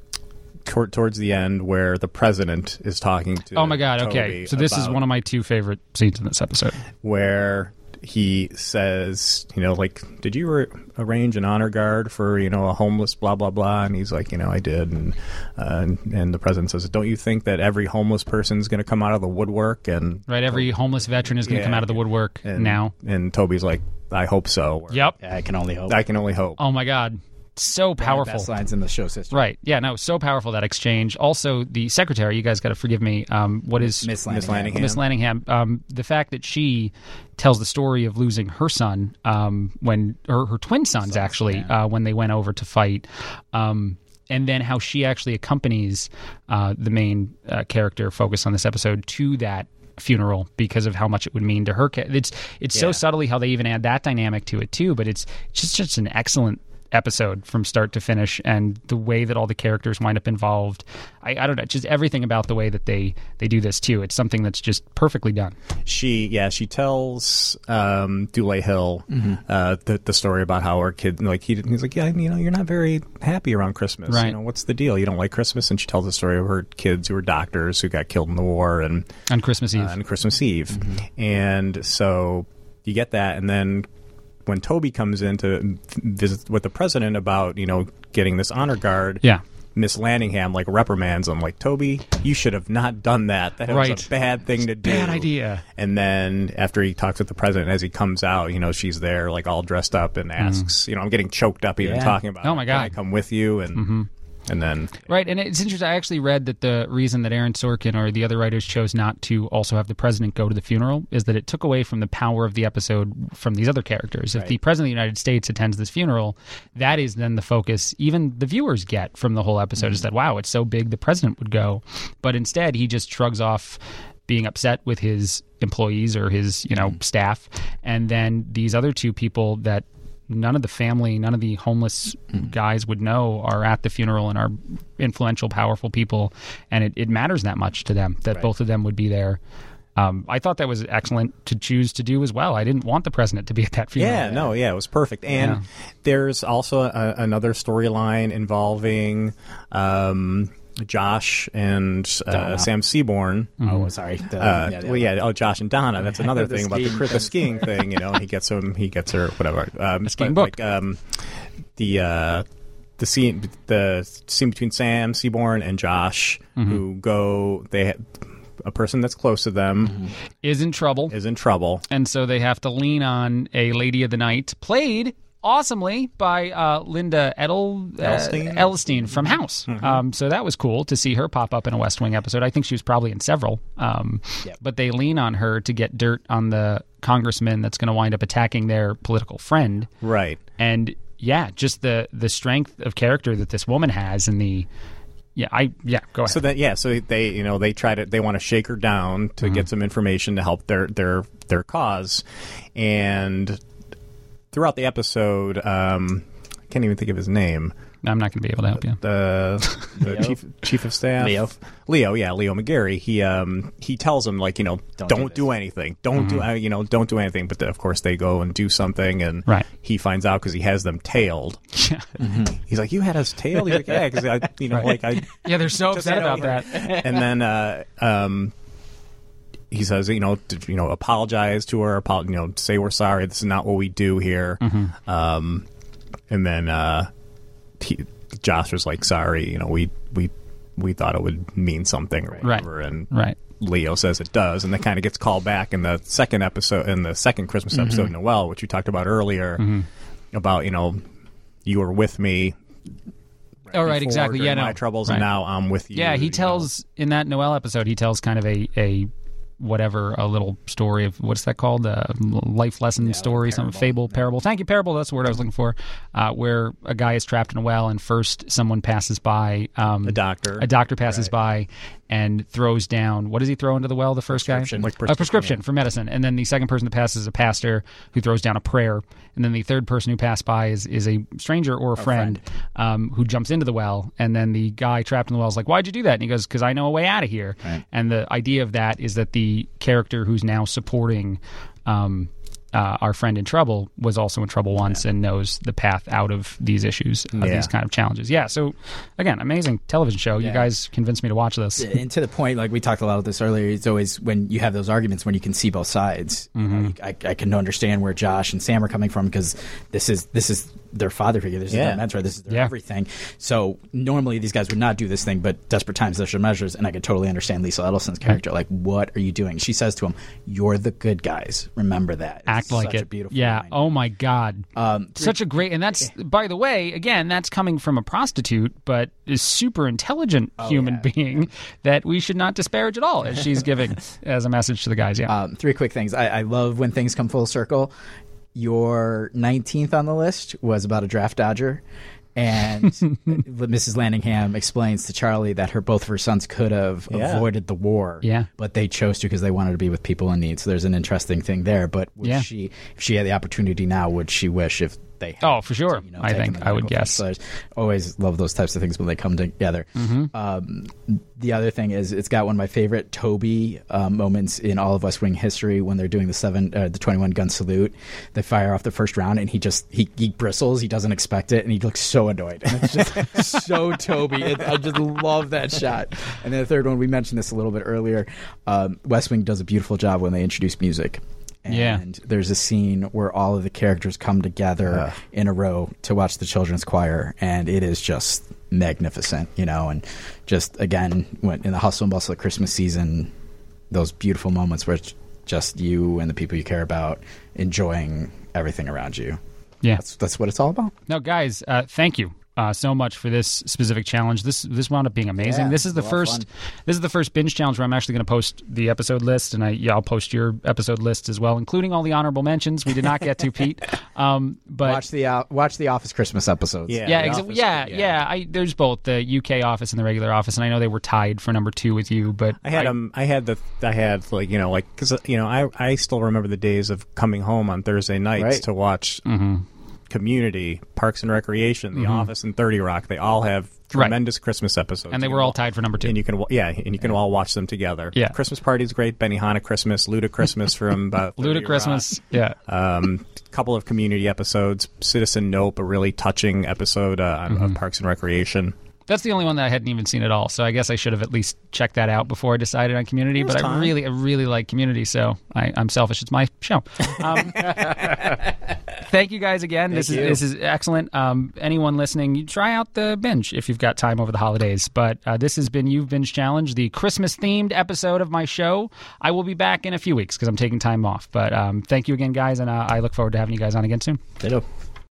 toward, towards the end where the president is talking to oh my god Toby okay so this is one of my two favorite scenes in this episode, where he says, you know, like, did you re- arrange an honor guard for, you know, a homeless blah blah blah, and he's like, you know, I did, and uh, and, and the president says, don't you think that every homeless person is going to come out of the woodwork, and right every homeless veteran is going to yeah, come out of the woodwork and, now, and Toby's like, I hope so. Or, yep yeah, I can only hope I can only hope oh my god, so powerful. One of the best lines in the show system. Right. Yeah, no, so powerful, that exchange. Also, the secretary, you guys got to forgive me, um, what is... Miss Landingham. Miss Landingham. Um, the fact that she tells the story of losing her son, um, when her, her twin sons, sons actually, yeah. uh, when they went over to fight, um, and then how she actually accompanies uh, the main uh, character focused on this episode to that funeral because of how much it would mean to her. It's it's yeah. so subtly how they even add that dynamic to it, too, but it's just, just an excellent episode from start to finish, and the way that all the characters wind up involved. I, I don't know, just everything about the way that they, they do this too. It's something that's just perfectly done. She, yeah, she tells um, Dule Hill mm-hmm. uh, the the story about how her kid, like he, he's like, yeah, you know, you're not very happy around Christmas. Right. You know, what's the deal? You don't like Christmas? And she tells the story of her kids who were doctors who got killed in the war and on Christmas Eve. Uh, on Christmas Eve, mm-hmm. and so you get that, and then when Toby comes in to visit with the president about, you know, getting this honor guard, yeah. Miss Landingham like reprimands him, like, Toby, you should have not done that. That right. was a bad thing to do. Bad idea. And then after he talks with the president, as he comes out, you know, she's there like all dressed up and asks, mm. you know, I'm getting choked up even yeah. talking about oh my it. God. Can I come with you? And mm-hmm. and then right, and it's interesting. I actually read that the reason that Aaron Sorkin or the other writers chose not to also have the president go to the funeral is that it took away from the power of the episode from these other characters. If right. the president of the United States attends this funeral, that is then the focus even the viewers get from the whole episode. Mm-hmm. Is that, wow, it's so big the president would go, but instead he just shrugs off being upset with his employees or his, you know, mm-hmm. staff, and then these other two people that none of the family, none of the homeless mm. guys would know are at the funeral and are influential, powerful people, and it, it matters that much to them that right. both of them would be there. Um, I thought that was excellent to choose to do as well. I didn't want the president to be at that funeral. Yeah, no, yeah, it was perfect. And yeah. there's also a, another storyline involving um, Josh and uh, Sam Seaborn. Mm-hmm. Oh, sorry. The, uh, yeah, well, yeah. Oh, Josh and Donna. That's another the thing about the, the skiing thing. You know, he gets him. He gets her. Whatever. Um, the skiing but, book. Like, um, the uh, the scene. The scene between Sam Seaborn and Josh, mm-hmm. who go. They. A person that's close to them mm-hmm. is in trouble. Is in trouble, and so they have to lean on a lady of the night, played awesomely by uh, Linda Edel uh, Elstein. Elstein from House. Mm-hmm. Um, so that was cool to see her pop up in a West Wing episode. I think she was probably in several. Um, yep. But they lean on her to get dirt on the congressman that's going to wind up attacking their political friend. Right. And yeah, just the the strength of character that this woman has, and the yeah, I yeah, go ahead. So that yeah, so they you know they try to they want to shake her down to mm-hmm. get some information to help their their their cause, and throughout the episode, um, I can't even think of his name. I'm not going to be able to help you. The, the chief chief of staff, Leo. Leo, yeah, Leo McGarry. He um he tells him like you know don't, don't do, do anything, don't mm-hmm. do uh, you know don't do anything. But the, of course they go and do something, and right. he finds out because he has them tailed. Yeah. Mm-hmm. He's like, you had us tailed. He's like, yeah, because I you know right. like I yeah they're so upset about that. And then uh, um. He says, you know, to, you know, apologize to her, apo- you know, say we're sorry. This is not what we do here. Mm-hmm. Um, and then uh, he, Josh was like, sorry, you know, we we we thought it would mean something or whatever. Right. And right. Leo says it does, and that kind of gets called back in the second episode, in the second Christmas episode, mm-hmm. Noel, which you talked about earlier, mm-hmm. about you know, you were with me. Right oh, right, exactly. Yeah, no. my troubles, right. and now I'm with you. Yeah, he tells know. in that Noel episode, he tells kind of a a. whatever, a little story of, what's that called? A life lesson yeah, story, like some fable, yeah. parable. Thank you, parable. That's the word I was looking for. Uh, where a guy is trapped in a well, and first someone passes by. Um, a doctor. A doctor passes right. by and throws down, what does he throw into the well, the first guy? Like prescription. A prescription yeah. for medicine. And then the second person that passes is a pastor who throws down a prayer. And then the third person who passed by is, is a stranger or a friend, friend. Um, who jumps into the well. And then the guy trapped in the well is like, why'd you do that? And he goes, because I know a way out of here. Right. And the idea of that is that the character who's now supporting um, uh, our friend in trouble was also in trouble once yeah. and knows the path out of these issues, of yeah. these kind of challenges. Yeah, so, again, amazing television show. Yeah. You guys convinced me to watch this. And to the point, like we talked a lot of this earlier, it's always when you have those arguments when you can see both sides. Mm-hmm. You know, I, I can understand where Josh and Sam are coming from because this is this is their father figure. This is yeah. their mentor. This is their yeah. everything. So normally these guys would not do this thing, but desperate times, desperate measures. And I could totally understand Lisa Edelson's character. Like, what are you doing? She says to him, "You're the good guys. Remember that." Act it's like such it. A beautiful yeah. line. Oh my God. Um, Such a great, and that's by the way, again, that's coming from a prostitute, but a super intelligent oh, human yeah. being that we should not disparage at all, as she's giving as a message to the guys. Yeah. Um, three quick things. I, I love when things come full circle. Your nineteenth on the list was about a draft dodger, and Missus Landingham explains to Charlie that her both of her sons could have yeah. avoided the war, yeah. but they chose to because they wanted to be with people in need. So there's an interesting thing there. But would yeah. she, if she had the opportunity now, would she wish if they had. Oh, for sure. To, you know, I think I would guess. So I always love those types of things when they come together. Mm-hmm. Um, the other thing is it's got one of my favorite Toby uh, moments in all of West Wing history when they're doing the seven, uh, the twenty-one gun salute. They fire off the first round, and he just he, he bristles. He doesn't expect it, and he looks so annoyed. And it's just so Toby. It, I just love that shot. And then the third one, we mentioned this a little bit earlier. Um, West Wing does a beautiful job when they introduce music. And yeah. there's a scene where all of the characters come together uh. in a row to watch the children's choir, and it is just magnificent, you know. And just again, when in the hustle and bustle of Christmas season, those beautiful moments where it's just you and the people you care about enjoying everything around you. Yeah, that's that's what it's all about. No, guys, uh, thank you. Uh, so much for this specific challenge. This this wound up being amazing. Yeah, this is the first. This is the first binge challenge where I'm actually going to post the episode list, and I yeah, I'll post your episode list as well, including all the honorable mentions we did not get to, Pete. Um, but watch the uh, watch the Office Christmas episodes. Yeah, yeah, exa- Office, yeah, yeah. yeah. I, there's both the U K Office and the regular Office, and I know they were tied for number two with you. But I had I, um, I had the I had like you know like because you know I I still remember the days of coming home on Thursday nights right. to watch. Mm-hmm. Community, Parks and Recreation, The mm-hmm. Office, and thirty Rock. They all have tremendous right. Christmas episodes, and they were all tied for number two. And you can, yeah, and you can yeah. all watch them together. Yeah, Christmas Party's great. Benihana Christmas, Luda Christmas from uh, Luda Christmas. Yeah, um, couple of community episodes. Citizen Nope, a really touching episode uh, mm-hmm. of Parks and Recreation. That's the only one that I hadn't even seen at all, so I guess I should have at least checked that out before I decided on Community. There's but time. I really, I really like Community, so I, I'm selfish. It's my show. Um, thank you guys again. Thank this you. is this is excellent. Um, anyone listening, you try out the binge if you've got time over the holidays. But uh, this has been You've Binge Challenge, the Christmas themed episode of my show. I will be back in a few weeks because I'm taking time off. But um, thank you again, guys, and uh, I look forward to having you guys on again soon. Ditto.